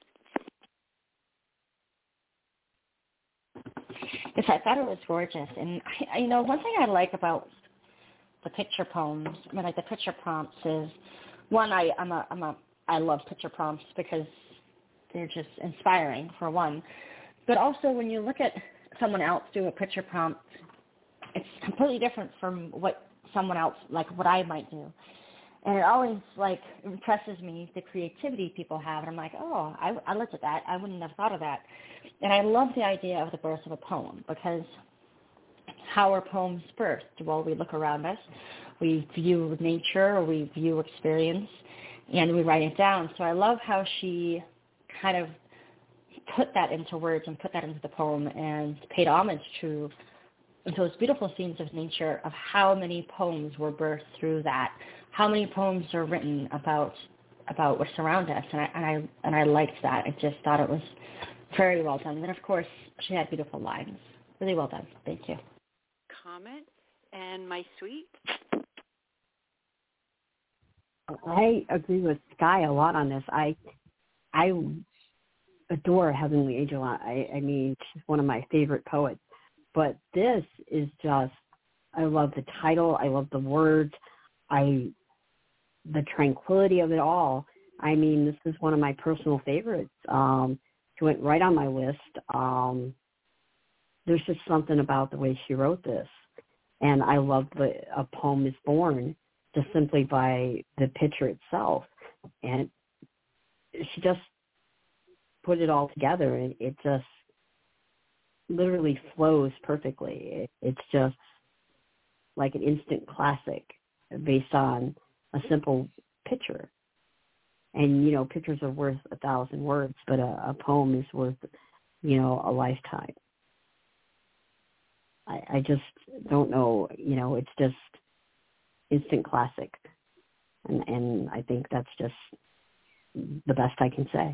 Yes, I thought it was gorgeous. And, I, you know, one thing I like about the picture poems, I mean, like the picture prompts is, one, I, I'm a, I'm a, I love picture prompts because they're just inspiring, for one. But also when you look at someone else do a picture prompt, it's completely different from what someone else, like what I might do. And it always, like, impresses me, the creativity people have. And I'm like, oh, I, I looked at that. I wouldn't have thought of that. And I love the idea of the birth of a poem because how are poems birthed? Well, we look around us, we view nature, we view experience, and we write it down. So I love how she kind of put that into words and put that into the poem and paid homage to those beautiful scenes of nature, of how many poems were birthed through that, how many poems are written about about what's around us, and I and I and I liked that. I just thought it was very well done. And then of course she had beautiful lines. Really well done. Thank you. Comment and my sweet. I agree with Sky a lot on this. I I adore Heavenly Angel. I I mean, she's one of my favorite poets. But this is just, I love the title. I love the words. I, the tranquility of it all. I mean, this is one of my personal favorites. Um, she went right on my list. Um, there's just something about the way she wrote this. And I love the A Poem is Born just simply by the picture itself. And she just put it all together. And it just literally flows perfectly. It, it's just like an instant classic based on a simple picture. And, you know, pictures are worth a thousand words, but a, a poem is worth, you know, a lifetime. I, I just don't know, you know, it's just instant classic. And, and I think that's just the best I can say.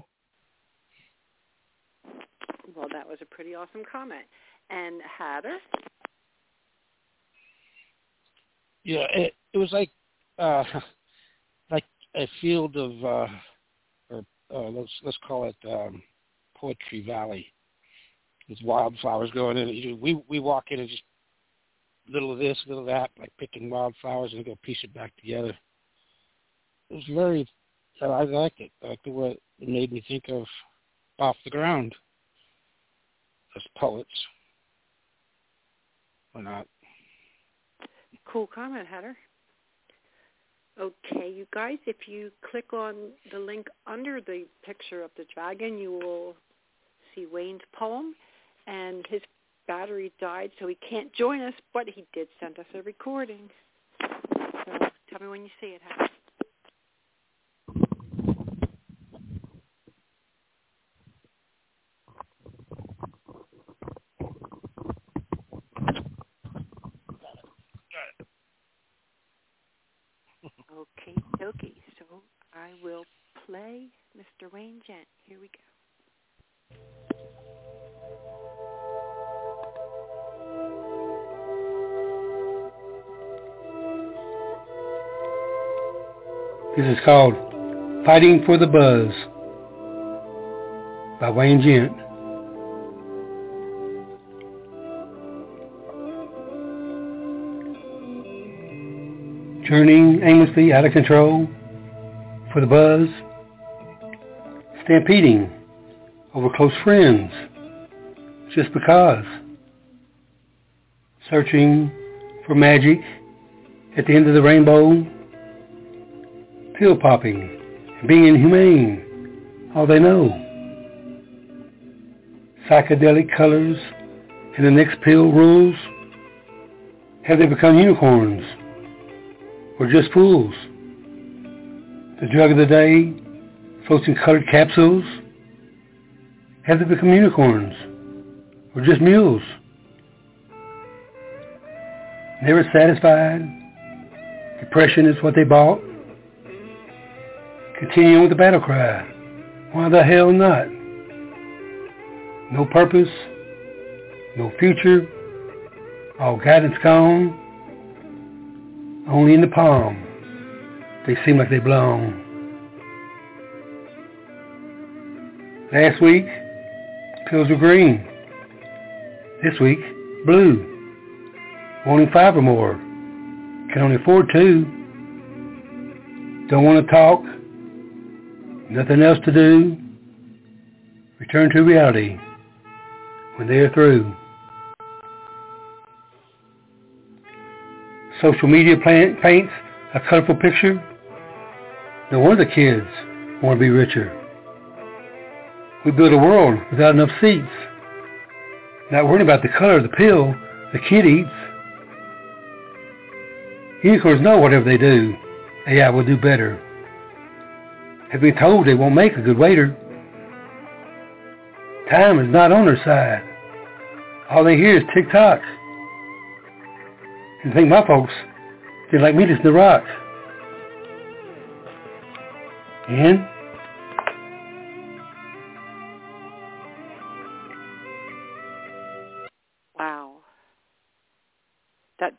Well, that was a pretty awesome comment. And Hatter? Yeah, it, it was like uh, like a field of, uh, or uh, let's let's call it um, Poetry Valley. With wildflowers growing in it. We we walk in and just little of this, little of that, like picking wildflowers and go piece it back together. It was very, I liked it. I liked the way it made me think of Off the Ground as poets. Or not. Cool comment, Hatter. Okay, you guys, if you click on the link under the picture of the dragon, you will see Wayne's poem, and his battery died, so he can't join us, but he did send us a recording. So tell me when you see it, Hatter. Okay, okay. So I will play Mister Wayne Gent. Here we go. This is called Fighting for the Buzz by Wayne Gent. Churning aimlessly out of control for the buzz, stampeding over close friends, just because. Searching for magic at the end of the rainbow, pill popping and being inhumane, all they know. Psychedelic colors and the next pill rules. Have they become unicorns or just fools? The drug of the day floats in colored capsules. Have they become unicorns or just mules? Never satisfied. Depression is what they bought. Continuing with the battle cry. Why the hell not? No purpose, no future, all guidance gone. Only in the palm, they seem like they belong. Last week, pills were green. This week, blue. Wanting five or more. Can only afford two. Don't want to talk. Nothing else to do. Return to reality when they are through. Social media plant paints a colorful picture. No wonder the kids want to be richer. We build a world without enough seats. Not worrying about the color of the pill the kid eats. Unicorns know whatever they do, A I will do better. Have been told they won't make a good waiter. Time is not on their side. All they hear is tick-tock. And think my folks did like me listen to rock. And wow, that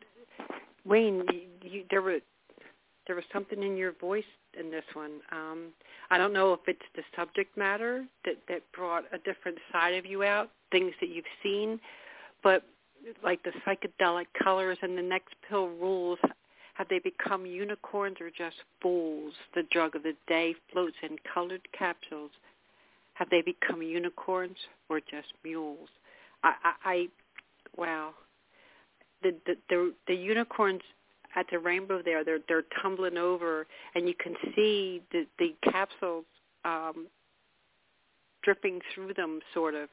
Wayne, you, you, there were there was something in your voice in this one. Um, I don't know if it's the subject matter that, that brought a different side of you out, things that you've seen, but like the psychedelic colors and the next pill rules, have they become unicorns or just fools? The drug of the day floats in colored capsules. Have they become unicorns or just mules? I, I, I wow. The, the the the unicorns at the rainbow there, they're they're tumbling over, and you can see the the capsules um, dripping through them, sort of.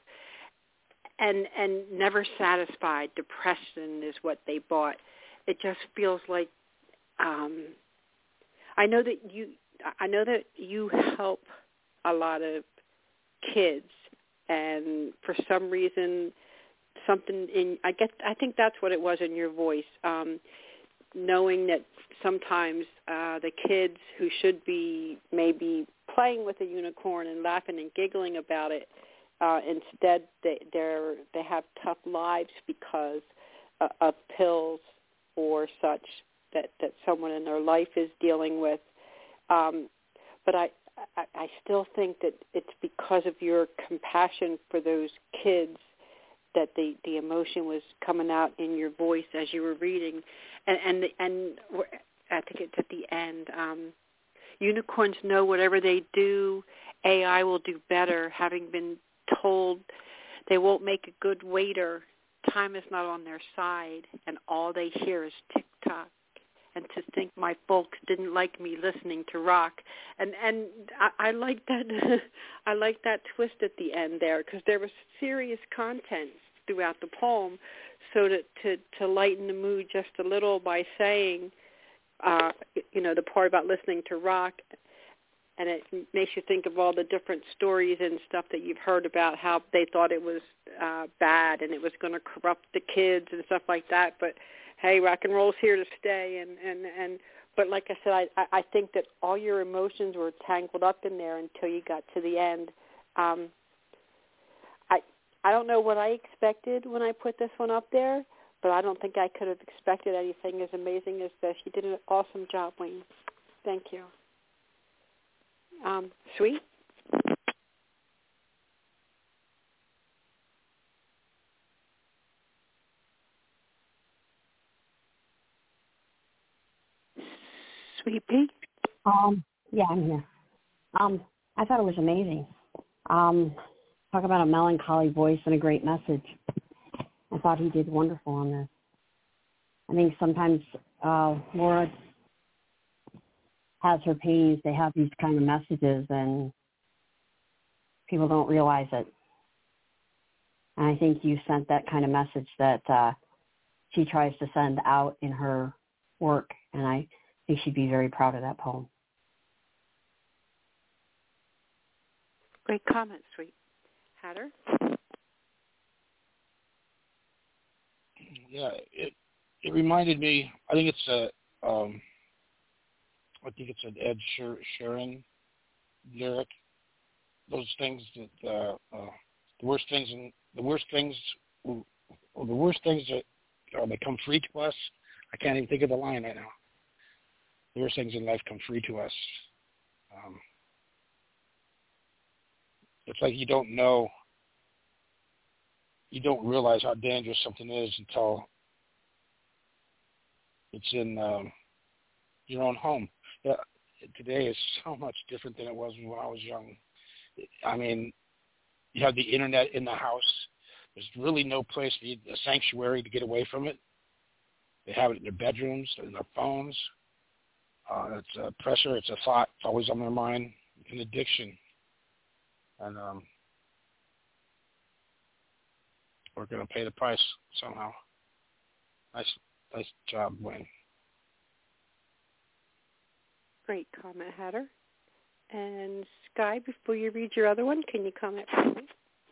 And and never satisfied. Depression is what they bought. It just feels like um, I know that you I know that you help a lot of kids, and for some reason, something in I guess I think that's what it was in your voice. Um, knowing that sometimes uh, the kids who should be maybe playing with a unicorn and laughing and giggling about it, uh, instead they they're they have tough lives because uh, of pills or such that, that someone in their life is dealing with. Um, but I, I I still think that it's because of your compassion for those kids that the, the emotion was coming out in your voice as you were reading. And and, the, and I think it's at the end. Um, unicorns know whatever they do, A I will do better, having been told they won't make a good waiter. Time is not on their side, and all they hear is tick-tock. And to think my folks didn't like me listening to rock, and and I, I like that. I like that twist at the end there, because there was serious content throughout the poem, so to to, to lighten the mood just a little by saying, uh, you know, the part about listening to rock, and it makes you think of all the different stories and stuff that you've heard about how they thought it was uh, bad and it was going to corrupt the kids and stuff like that, but hey, rock and roll's here to stay, and, and, and but like I said, I, I think that all your emotions were tangled up in there until you got to the end. Um, I I don't know what I expected when I put this one up there, but I don't think I could have expected anything as amazing as this. You did an awesome job, Wayne. Thank you. Um, Sweet? Sweet Pea? Um, yeah, I'm here. Um, I thought it was amazing. Um, talk about a melancholy voice and a great message. I thought he did wonderful on this. I think sometimes uh, Laura has her paintings, they have these kind of messages, and people don't realize it. And I think you sent that kind of message that uh, she tries to send out in her work, and I think she'd be very proud of that poem. Great comment, sweet. Hatter? Yeah, it it reminded me. I think it's a um, I think it's an Ed Sheeran lyric. Those things that uh, uh, the worst things in the worst things, or the worst things that uh, they come free to us. I can't even think of the line right now. The worst things in life come free to us. Um, it's like you don't know, you don't realize how dangerous something is until it's in um, your own home. Yeah, today is so much different than it was when I was young. I mean, you have the internet in the house. There's really no place, a sanctuary to get away from it. They have it in their bedrooms, in their phones. Uh, it's a pressure. It's a thought. It's always on their mind. It's an addiction. And um, we're going to pay the price somehow. Nice, nice job, Wayne. Great comment, Hatter. And Sky, before you read your other one, can you comment for me?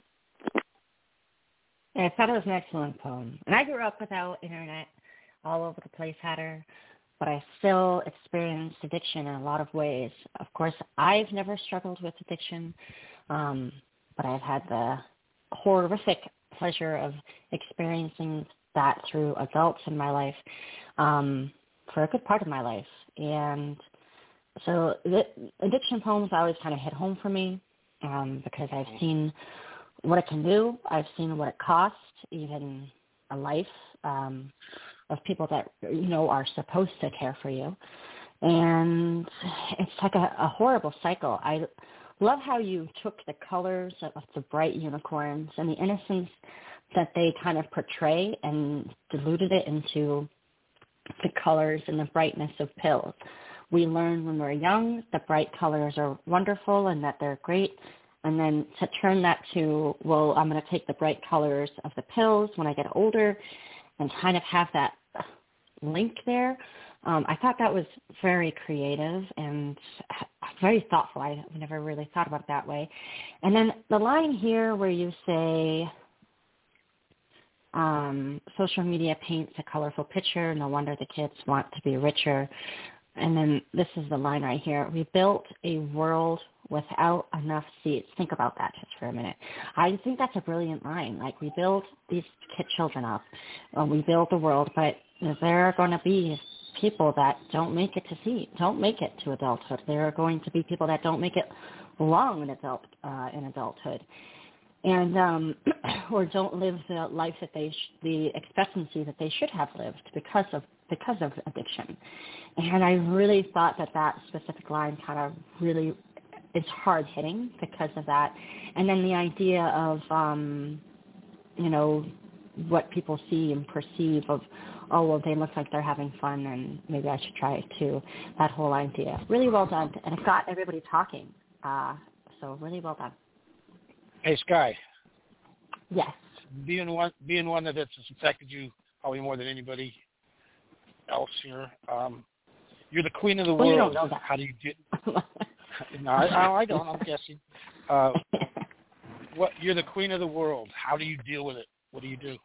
Yeah, I thought it was an excellent poem. And I grew up without internet all over the place, Hatter, but I still experienced addiction in a lot of ways. Of course, I've never struggled with addiction, um, but I've had the horrific pleasure of experiencing that through adults in my life um, for a good part of my life. And so the addiction poems always kind of hit home for me um, because I've seen what it can do. I've seen what it costs, even a life um, of people that, you know, are supposed to care for you. And it's like a, a horrible cycle. I love how you took the colors of the bright unicorns and the innocence that they kind of portray and diluted it into the colors and the brightness of pills. We learn when we're young that bright colors are wonderful and that they're great. And then to turn that to, well, I'm going to take the bright colors of the pills when I get older and kind of have that link there. Um, I thought that was very creative and very thoughtful. I've never really thought about it that way. And then the line here where you say, um, social media paints a colorful picture. No wonder the kids want to be richer. And then this is the line right here. We built a world without enough seats. Think about that just for a minute. I think that's a brilliant line. Like, we build these kid children up. Uh, we build the world, but there are going to be people that don't make it to see, don't make it to adulthood. There are going to be people that don't make it long in adult uh, in adulthood, and um, or don't live the life that they, sh- the expectancy that they should have lived because of because of addiction. And I really thought that that specific line kind of really is hard hitting because of that. And then the idea of, um, you know, what people see and perceive of, oh, well, they look like they're having fun and maybe I should try it too. That whole idea. Really well done. And it got everybody talking. Uh, so really well done. Hey, Sky. Yes. Being one, being one that has affected you probably more than anybody else here, um, you're the queen of the well, world. You don't know that. How do you get? No, I, I don't. I'm guessing. Uh, what? You're the queen of the world. How do you deal with it? What do you do?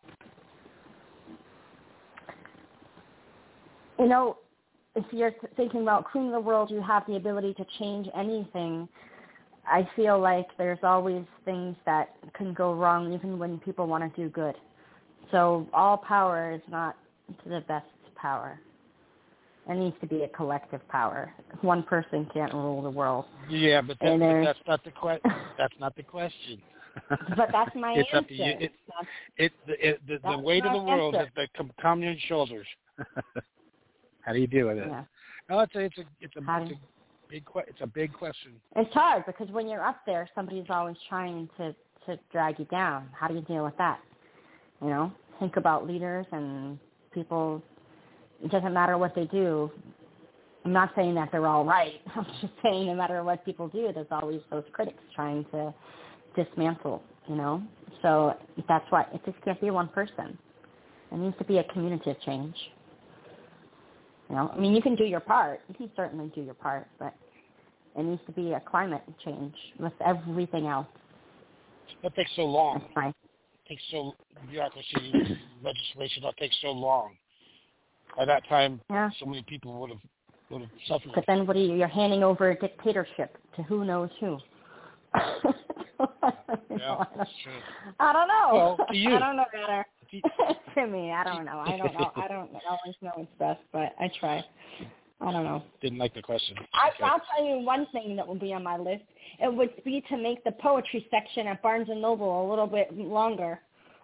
You know, if you're thinking about queen of the world, you have the ability to change anything. I feel like there's always things that can go wrong even when people want to do good. So all power is not the best power. It needs to be a collective power. One person can't rule the world. Yeah, but, that, but that's not the que- That's not the question. But that's my it's answer. Up to you. It, it, it, the, the weight of the world has come on your shoulders. How do you deal with it? Yeah. No, it's a, it's a, it's a, How it's do, a Big que- It's a big question. It's hard because when you're up there, somebody's always trying to, to drag you down. How do you deal with that? You know, think about leaders and people. It doesn't matter what they do. I'm not saying that they're all right. I'm just saying no matter what people do, there's always those critics trying to dismantle, you know. So that's why it just can't be one person. It needs to be a communicative change. You know, I mean, you can do your part. You can certainly do your part, but it needs to be a climate change with everything else. That takes so long. That's fine. It takes so bureaucracy, legislation. That takes so long. By that time, yeah. so many people would have would have suffered. But then, what are you? You're handing over a dictatorship to who knows who. Yeah, know, that's true. I don't know. Well, to you. I don't know better. To me, I don't know. I don't know. I don't always know what's best, but I try. I don't know. Didn't like the question. I, okay. I'll tell you one thing that would be on my list. It would be to make the poetry section at Barnes and Noble a little bit longer.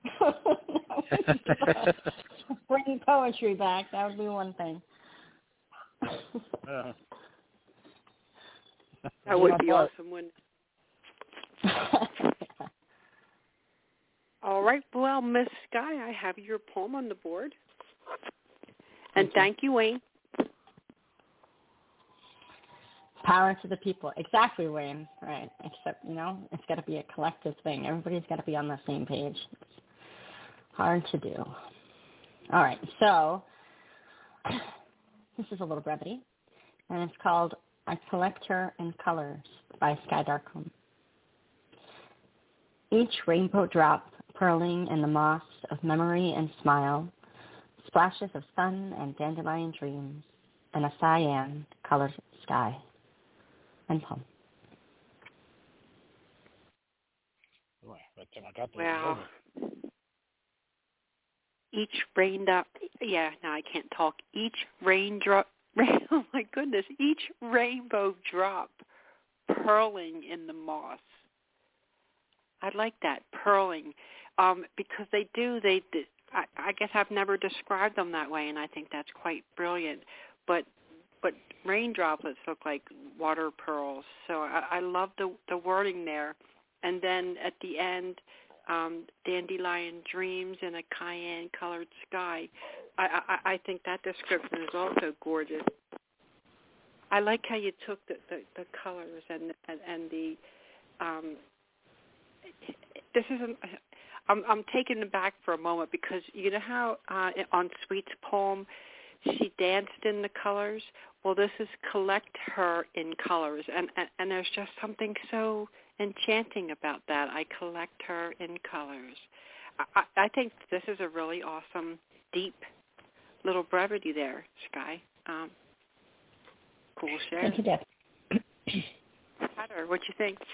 Bring poetry back. That would be one thing. uh, that would be awesome, wouldn't it? All right. Well, Miss Sky, I have your poem on the board. And thank, thank you. you, Wayne. Power to the people. Exactly, Wayne. Right. Except, you know, it's got to be a collective thing. Everybody's got to be on the same page. It's hard to do. All right. So this is a little brevity, and it's called I Collect Her in Colors by Sky Darkholme. Each rainbow drop purling in the moss of memory and smile, splashes of sun and dandelion dreams, and a cyan-colored sky. And poem. By the time I got there, wow. it was over. Each raindrop, yeah, now I can't talk. Each raindrop, rain, oh my goodness, each rainbow drop purling in the moss. I like that, purling, um, because they do, they, they I, I guess I've never described them that way, and I think that's quite brilliant. But but rain droplets look like water pearls, so I, I love the, the wording there. And then at the end, um, dandelion dreams in a cayenne-colored sky. I, I, I think that description is also gorgeous. I like how you took the, the, the colors and and, and the um, this is a, I'm, I'm taken aback for a moment because you know how uh, on Sweet's poem she danced in the colors. Well, this is collect her in colors, and, and and there's just something so enchanting about that. I collect her in colors. I, I think this is a really awesome, deep little brevity there, Sky. Um, cool share. Thank you, Deb. Heather, what you think?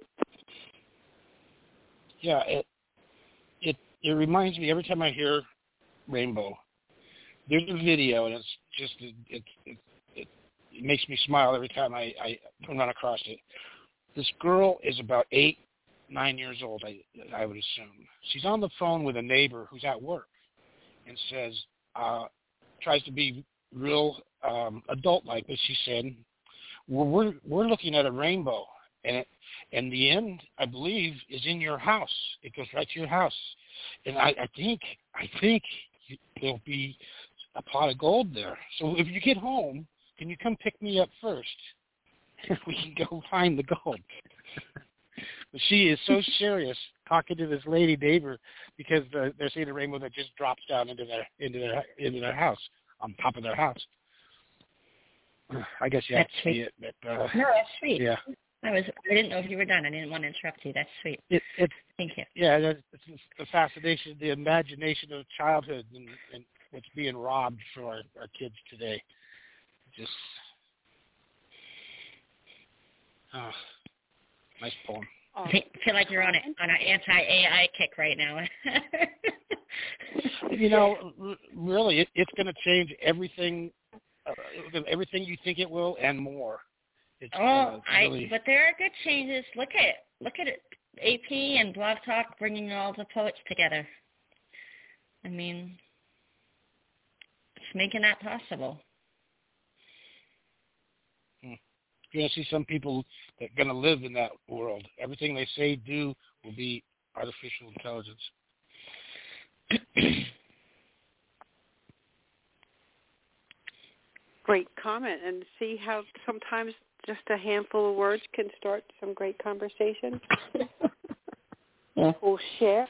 Yeah, it it it reminds me every time I hear Rainbow. There's a video, and it's just it it, it it it makes me smile every time I I run across it. This girl is about eight, nine years old, I I would assume. She's on the phone with a neighbor who's at work, and says, uh, tries to be real um, adult-like, but she said, well, "We're we're looking at a rainbow, and it, and the end, I believe, is in your house. It goes right to your house, and I, I think I think there'll be a pot of gold there. So if you get home, can you come pick me up first? We can go find the gold." But she is so serious talking to this lady neighbor because uh, they're seeing a rainbow that just drops down into their into their into their house, on top of their house. I guess you have That's to sweet. see it. But, uh, no, that's sweet. Yeah. I was. I didn't know if you were done. I didn't want to interrupt you. That's sweet. It, it's Thank you. Yeah, it's the fascination, the imagination of childhood, and, and what's being robbed from our, our kids today. Just, oh, nice poem. I feel, feel like you're on a, on an anti-A I kick right now. You know, r- really, it, it's going to change everything, uh, everything you think it will, and more. It's, oh, uh, it's really... I. But there are good changes. Look at it. Look at it. A P and Blog Talk bringing all the poets together. I mean, it's making that possible. Hmm. you're going to see some people that are going to live in that world. Everything they say, do, will be artificial intelligence. Great comment. And see how sometimes just a handful of words can start some great conversation. Yeah. We'll share.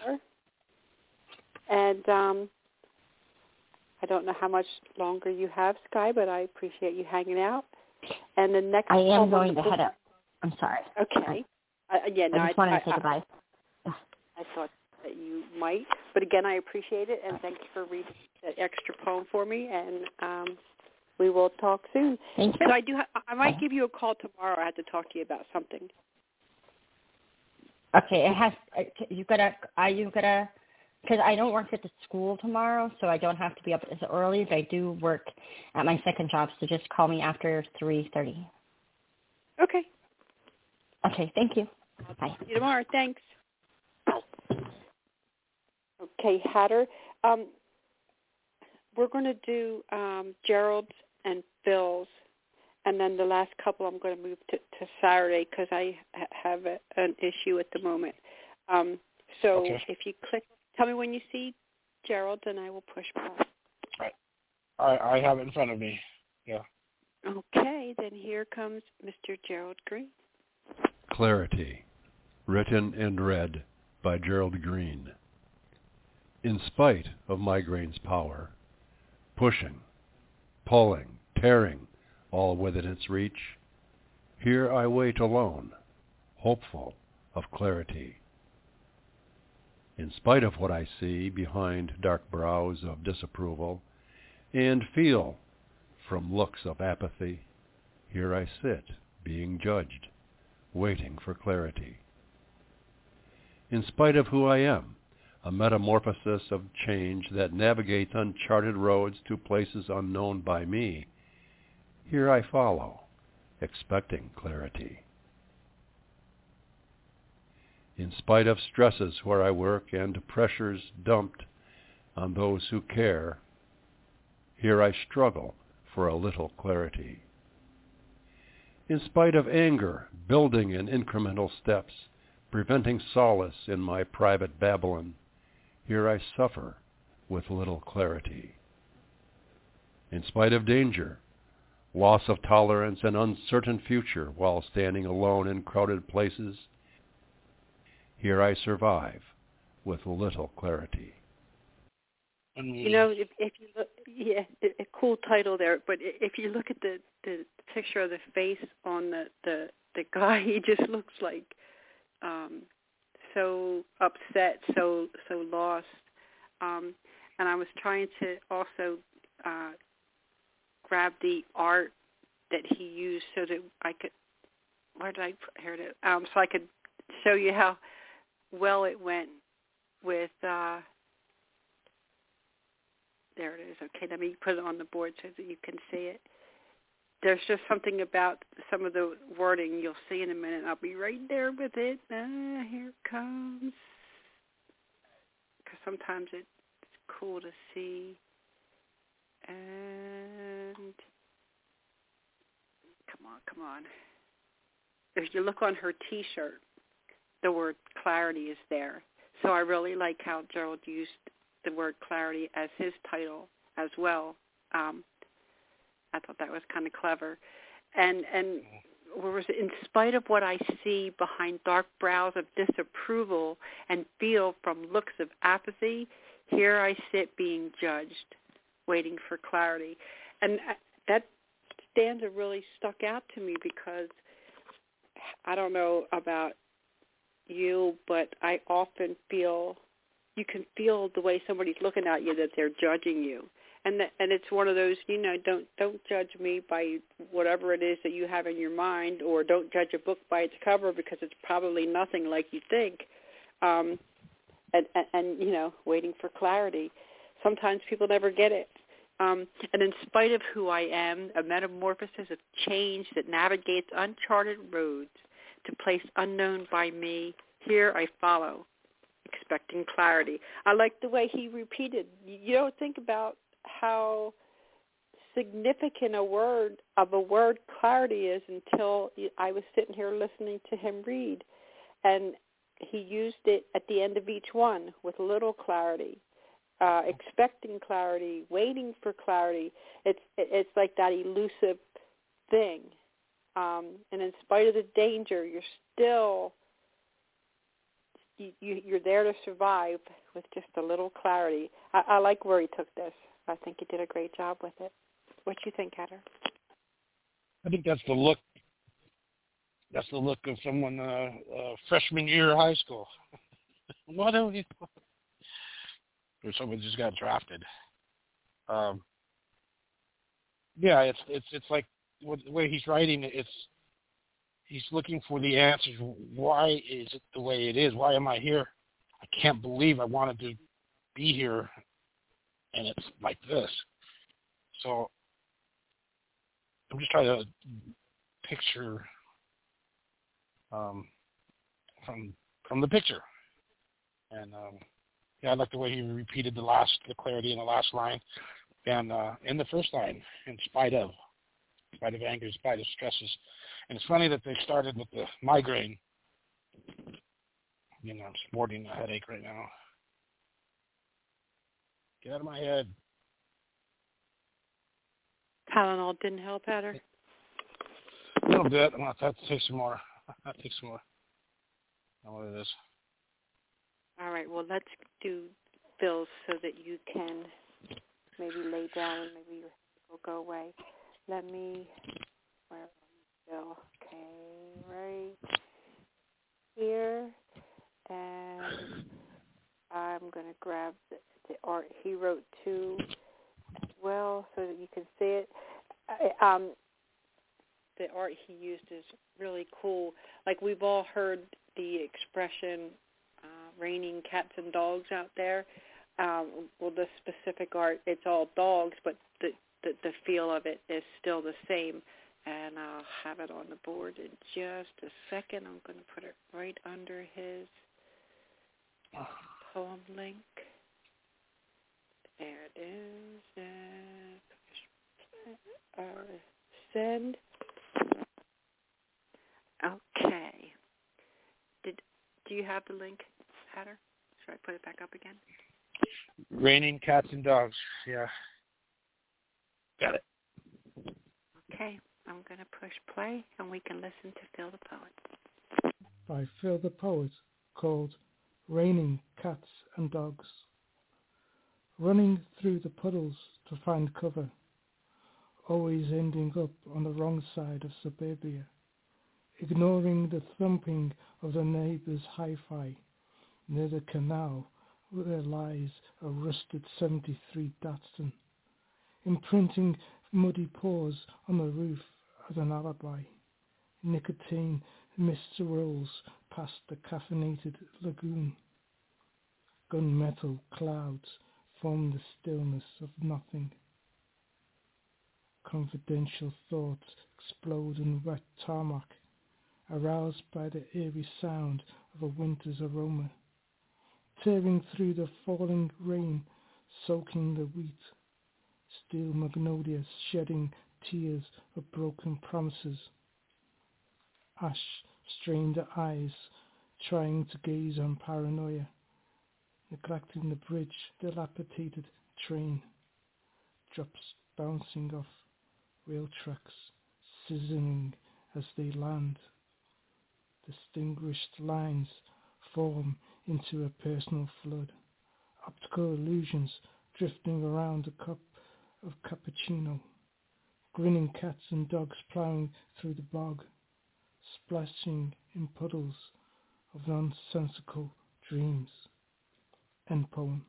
And um, I don't know how much longer you have, Sky, but I appreciate you hanging out. And the next I am poem going to book, head up. I'm sorry. Okay. I, yeah, no, I just I, wanted I, to say I, goodbye. I thought that you might. But again, I appreciate it, and thanks for reading that extra poem for me. And um, we will talk soon. Thank you. So I do. Ha- I might give you a call tomorrow. I have to talk to you about something. Okay, it has. You gotta. Are you gonna? Because I don't work at the school tomorrow, so I don't have to be up as early. But I do work at my second job, so just call me after three thirty. Okay. Okay. Thank you. Bye. See you tomorrow. Thanks. Okay, Hatter. Um, we're going to do um, Gerald's and Phil's, and then the last couple I'm going to move to, to Saturday because I ha- have a, an issue at the moment. Um, so Okay. if you click, tell me when you see Gerald's, and I will push pause. I, I have it in front of me. Yeah. Okay, then here comes Mister Gerald Green. Clarity, written and read by Gerald Green. In spite of migraine's power, pushing, pulling, tearing, all within its reach, here I wait alone, hopeful of clarity. In spite of what I see behind dark brows of disapproval, and feel from looks of apathy, here I sit, being judged, waiting for clarity. In spite of who I am, a metamorphosis of change that navigates uncharted roads to places unknown by me, here I follow, expecting clarity. In spite of stresses where I work and pressures dumped on those who care, here I struggle for a little clarity. In spite of anger building in incremental steps, preventing solace in my private Babylon, here I suffer with little clarity. In spite of danger, loss of tolerance, and uncertain future while standing alone in crowded places, here I survive with little clarity. You know, if, if you look, yeah, a cool title there. But if you look at the, the picture of the face on the, the, the guy, he just looks like um, so upset, so so lost. Um, and I was trying to also uh, grab the art that he used so that I could. Where did I put here? It um, so I could show you how well it went with. Uh, There it is. Okay, let me put it on the board so that you can see it. There's just something about some of the wording you'll see in a minute. I'll be right there with it. Ah, here it comes. Because sometimes it's cool to see. And come on, come on. If you look on her T-shirt, the word clarity is there. So I really like how Gerald used the word clarity as his title as well. Um, I thought that was kind of clever. And and where was it? In spite of what I see behind dark brows of disapproval and feel from looks of apathy, here I sit being judged, waiting for clarity. And that stanza really stuck out to me because I don't know about you, but I often feel you can feel the way somebody's looking at you that they're judging you. And that, and it's one of those, you know, don't don't judge me by whatever it is that you have in your mind, or don't judge a book by its cover because it's probably nothing like you think. Um, and, and, and, you know, waiting for clarity. Sometimes people never get it. Um, and in spite of who I am, a metamorphosis of change that navigates uncharted roads to place unknown by me, here I follow, expecting clarity. I like the way he repeated. You don't think about how significant a word of a word clarity is until I was sitting here listening to him read, and he used it at the end of each one with little clarity, uh, expecting clarity, waiting for clarity. It's it's like that elusive thing, um, and in spite of the danger, you're still you, you, you're there to survive with just a little clarity. I, I like where he took this. I think he did a great job with it. What do you think, Heather? I think that's the look. That's the look of someone uh, uh, freshman year of high school. What are you? Or someone just got drafted. Um, yeah, it's it's it's like what, the way he's writing it. It's he's looking for the answers. Why is it the way it is? Why am I here? I can't believe I wanted to be here, and it's like this. So I'm just trying to picture um, from from the picture, and um, yeah, I like the way he repeated the last the clarity in the last line, and uh, in the first line, in spite of, in spite of anger, in spite of stresses, and it's funny that they started with the migraine. You know, I'm sporting a headache right now. Get out of my head. Tylenol didn't help, Heather? A little bit. I'm going to have to take some more. I'll take some more. I don't know what it is. All right. Well, let's do Phil's so that you can maybe lay down and maybe your head will go away. Let me, where are you, Phil? Okay, right here. And I'm going to grab the, the art he wrote too as well so that you can see it. I, um, the art he used is really cool. Like we've all heard the expression, uh, raining cats and dogs out there. Um, well, the specific art, it's all dogs, but the, the, the feel of it is still the same. And I'll have it on the board in just a second. I'm going to put it right under his poem link. There it is. Uh, send. Okay. Did do you have the link, Hatter? Should I put it back up again? Raining cats and dogs. Yeah. Got it. Okay. I'm going to push play, and we can listen to Phil the Poet. By Phil the Poet, called Raining Cats and Dogs. Running through the puddles to find cover, always ending up on the wrong side of suburbia, ignoring the thumping of the neighbour's hi-fi near the canal where there lies a rusted seventy-three Datsun, imprinting muddy paws on the roof as an alibi. Nicotine mist rolls past the caffeinated lagoon. Gunmetal clouds form the stillness of nothing. Confidential thoughts explode in wet tarmac, aroused by the eerie sound of a winter's aroma, tearing through the falling rain, soaking the wheat. Steel magnolias shedding tears of broken promises. Ash-strained eyes trying to gaze on paranoia, neglecting the bridge, dilapidated train. Drops bouncing off rail tracks, sizzling as they land. Distinguished lines form into a personal flood. Optical illusions drifting around a cup of cappuccino. Grinning cats and dogs ploughing through the bog, splashing in puddles of nonsensical dreams. End poem.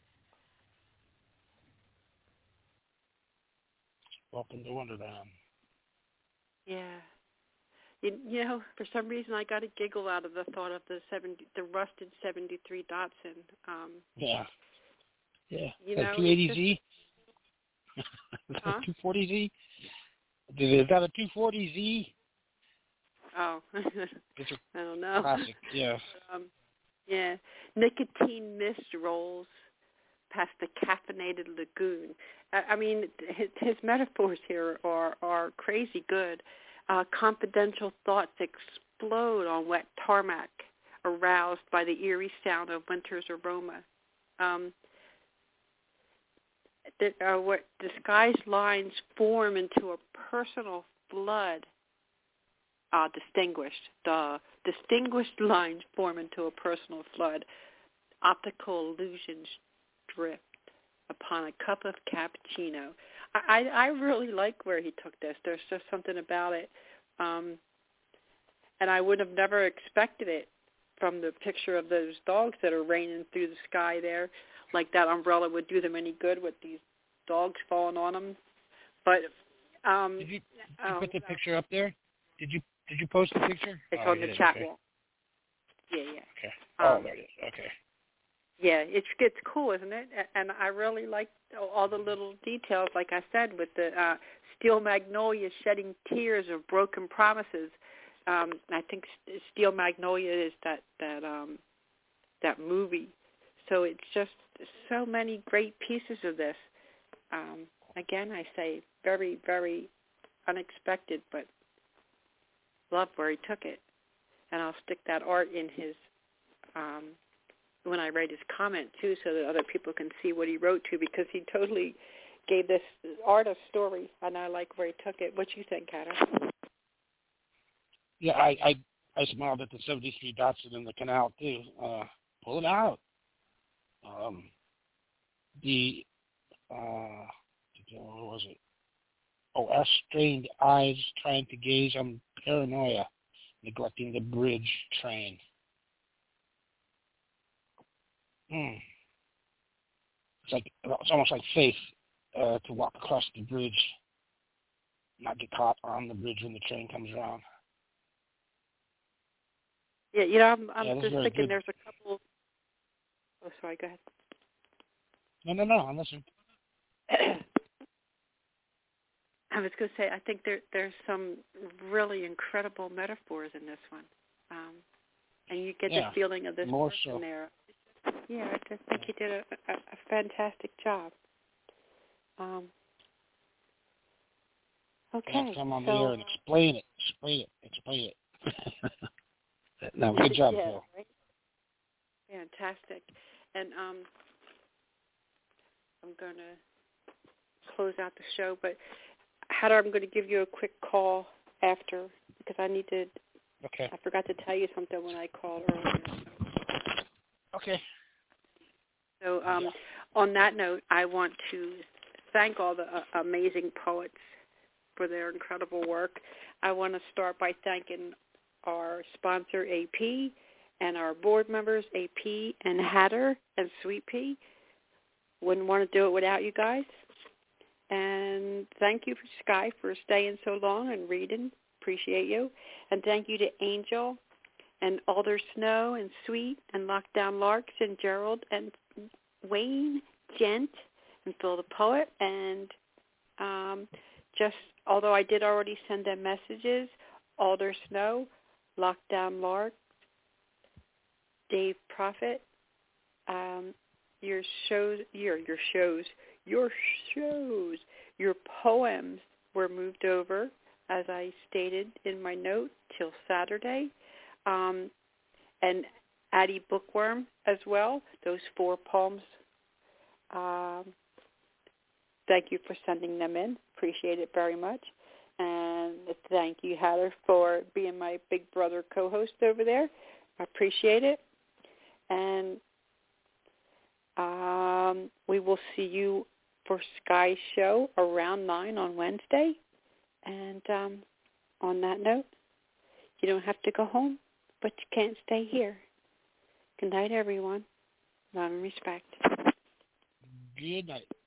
Welcome to Wonderland. Yeah. You, you know, for some reason I got a giggle out of the thought of the seventy, the rusted seventy-three Datsun. Um, yeah. Yeah. You that know, two eighty Z? Is that huh? a two forty Z? Is that a two forty Z? Oh, It's a I don't know. classic, yeah. Um, yeah, nicotine mist rolls past the caffeinated lagoon. I, I mean, his, his metaphors here are, are crazy good. Uh, confidential thoughts explode on wet tarmac, aroused by the eerie sound of winter's aroma. Um, the, uh, what disguised lines form into a personal flood. Uh, distinguished. The distinguished lines form into a personal flood. Optical illusions drift upon a cup of cappuccino. I, I, I really like where he took this. There's just something about it. Um, and I would have never expected it from the picture of those dogs that are raining through the sky there. Like that umbrella would do them any good with these dogs falling on them. But um, did you, did you um, put the picture up there? Did you Did you post the picture? It's oh, on the did, chat okay. wall. Yeah, yeah. Okay. Oh, Um, there it is. Okay. Yeah, it's it's cool, isn't it? And I really like all the little details, like I said, with the uh, steel magnolia shedding tears of broken promises. Um, I think Steel Magnolia is that that um, that movie. So it's just so many great pieces of this. Um, again, I say very, very unexpected, but love where he took it. And I'll stick that art in his, um, when I write his comment, too, so that other people can see what he wrote to, because he totally gave this art a story, and I like where he took it. What do you think, Hatter? Yeah, I, I, I smiled at the seventy-three dots in the canal, too. Uh, pull it out. Um, the, uh, what was it? Oh, our strained eyes trying to gaze on paranoia, neglecting the bridge train. Hmm. It's like, it's almost like faith uh, to walk across the bridge, not get caught on the bridge when the train comes around. Yeah, you know, I'm, I'm yeah, just thinking good. there's a couple. Oh, sorry, go ahead. No, no, no, I'm listening. I was going to say, I think there there's some really incredible metaphors in this one, um, and you get yeah, the feeling of this more person so. there. Yeah, I just think you did a, a, a fantastic job. Um, okay, yeah, come on so, the air and explain it, explain it, explain it. No, good job, yeah, Phil. right? Fantastic, and um, I'm going to close out the show, but Hatter, I'm going to give you a quick call after, because I need to, okay. I forgot to tell you something when I called earlier. Okay. So um, yeah. on that note, I want to thank all the uh, amazing poets for their incredible work. I want to start by thanking our sponsor, A P, and our board members, A P and Hatter and Sweet Pea. Wouldn't want to do it without you guys. And thank you, for Sky, for staying so long and reading. Appreciate you. And thank you to Angel and Alder Snow and Sweet and Lockdown Larks and Gerald and Wayne Gent and Phil the Poet. And um, just, although I did already send them messages, Alder Snow, Lockdown Larks, Dave Prophet, um, your shows, your your shows, your shows, your poems were moved over, as I stated in my note, till Saturday. Um, and Addie Bookworm as well, those four poems. Um, thank you for sending them in. Appreciate it very much. And thank you, Hatter, for being my big brother co-host over there. I appreciate it. And um, we will see you for Sky's show around nine on Wednesday. And um, on that note, you don't have to go home, but you can't stay here. Good night, everyone. Love and respect. Good night.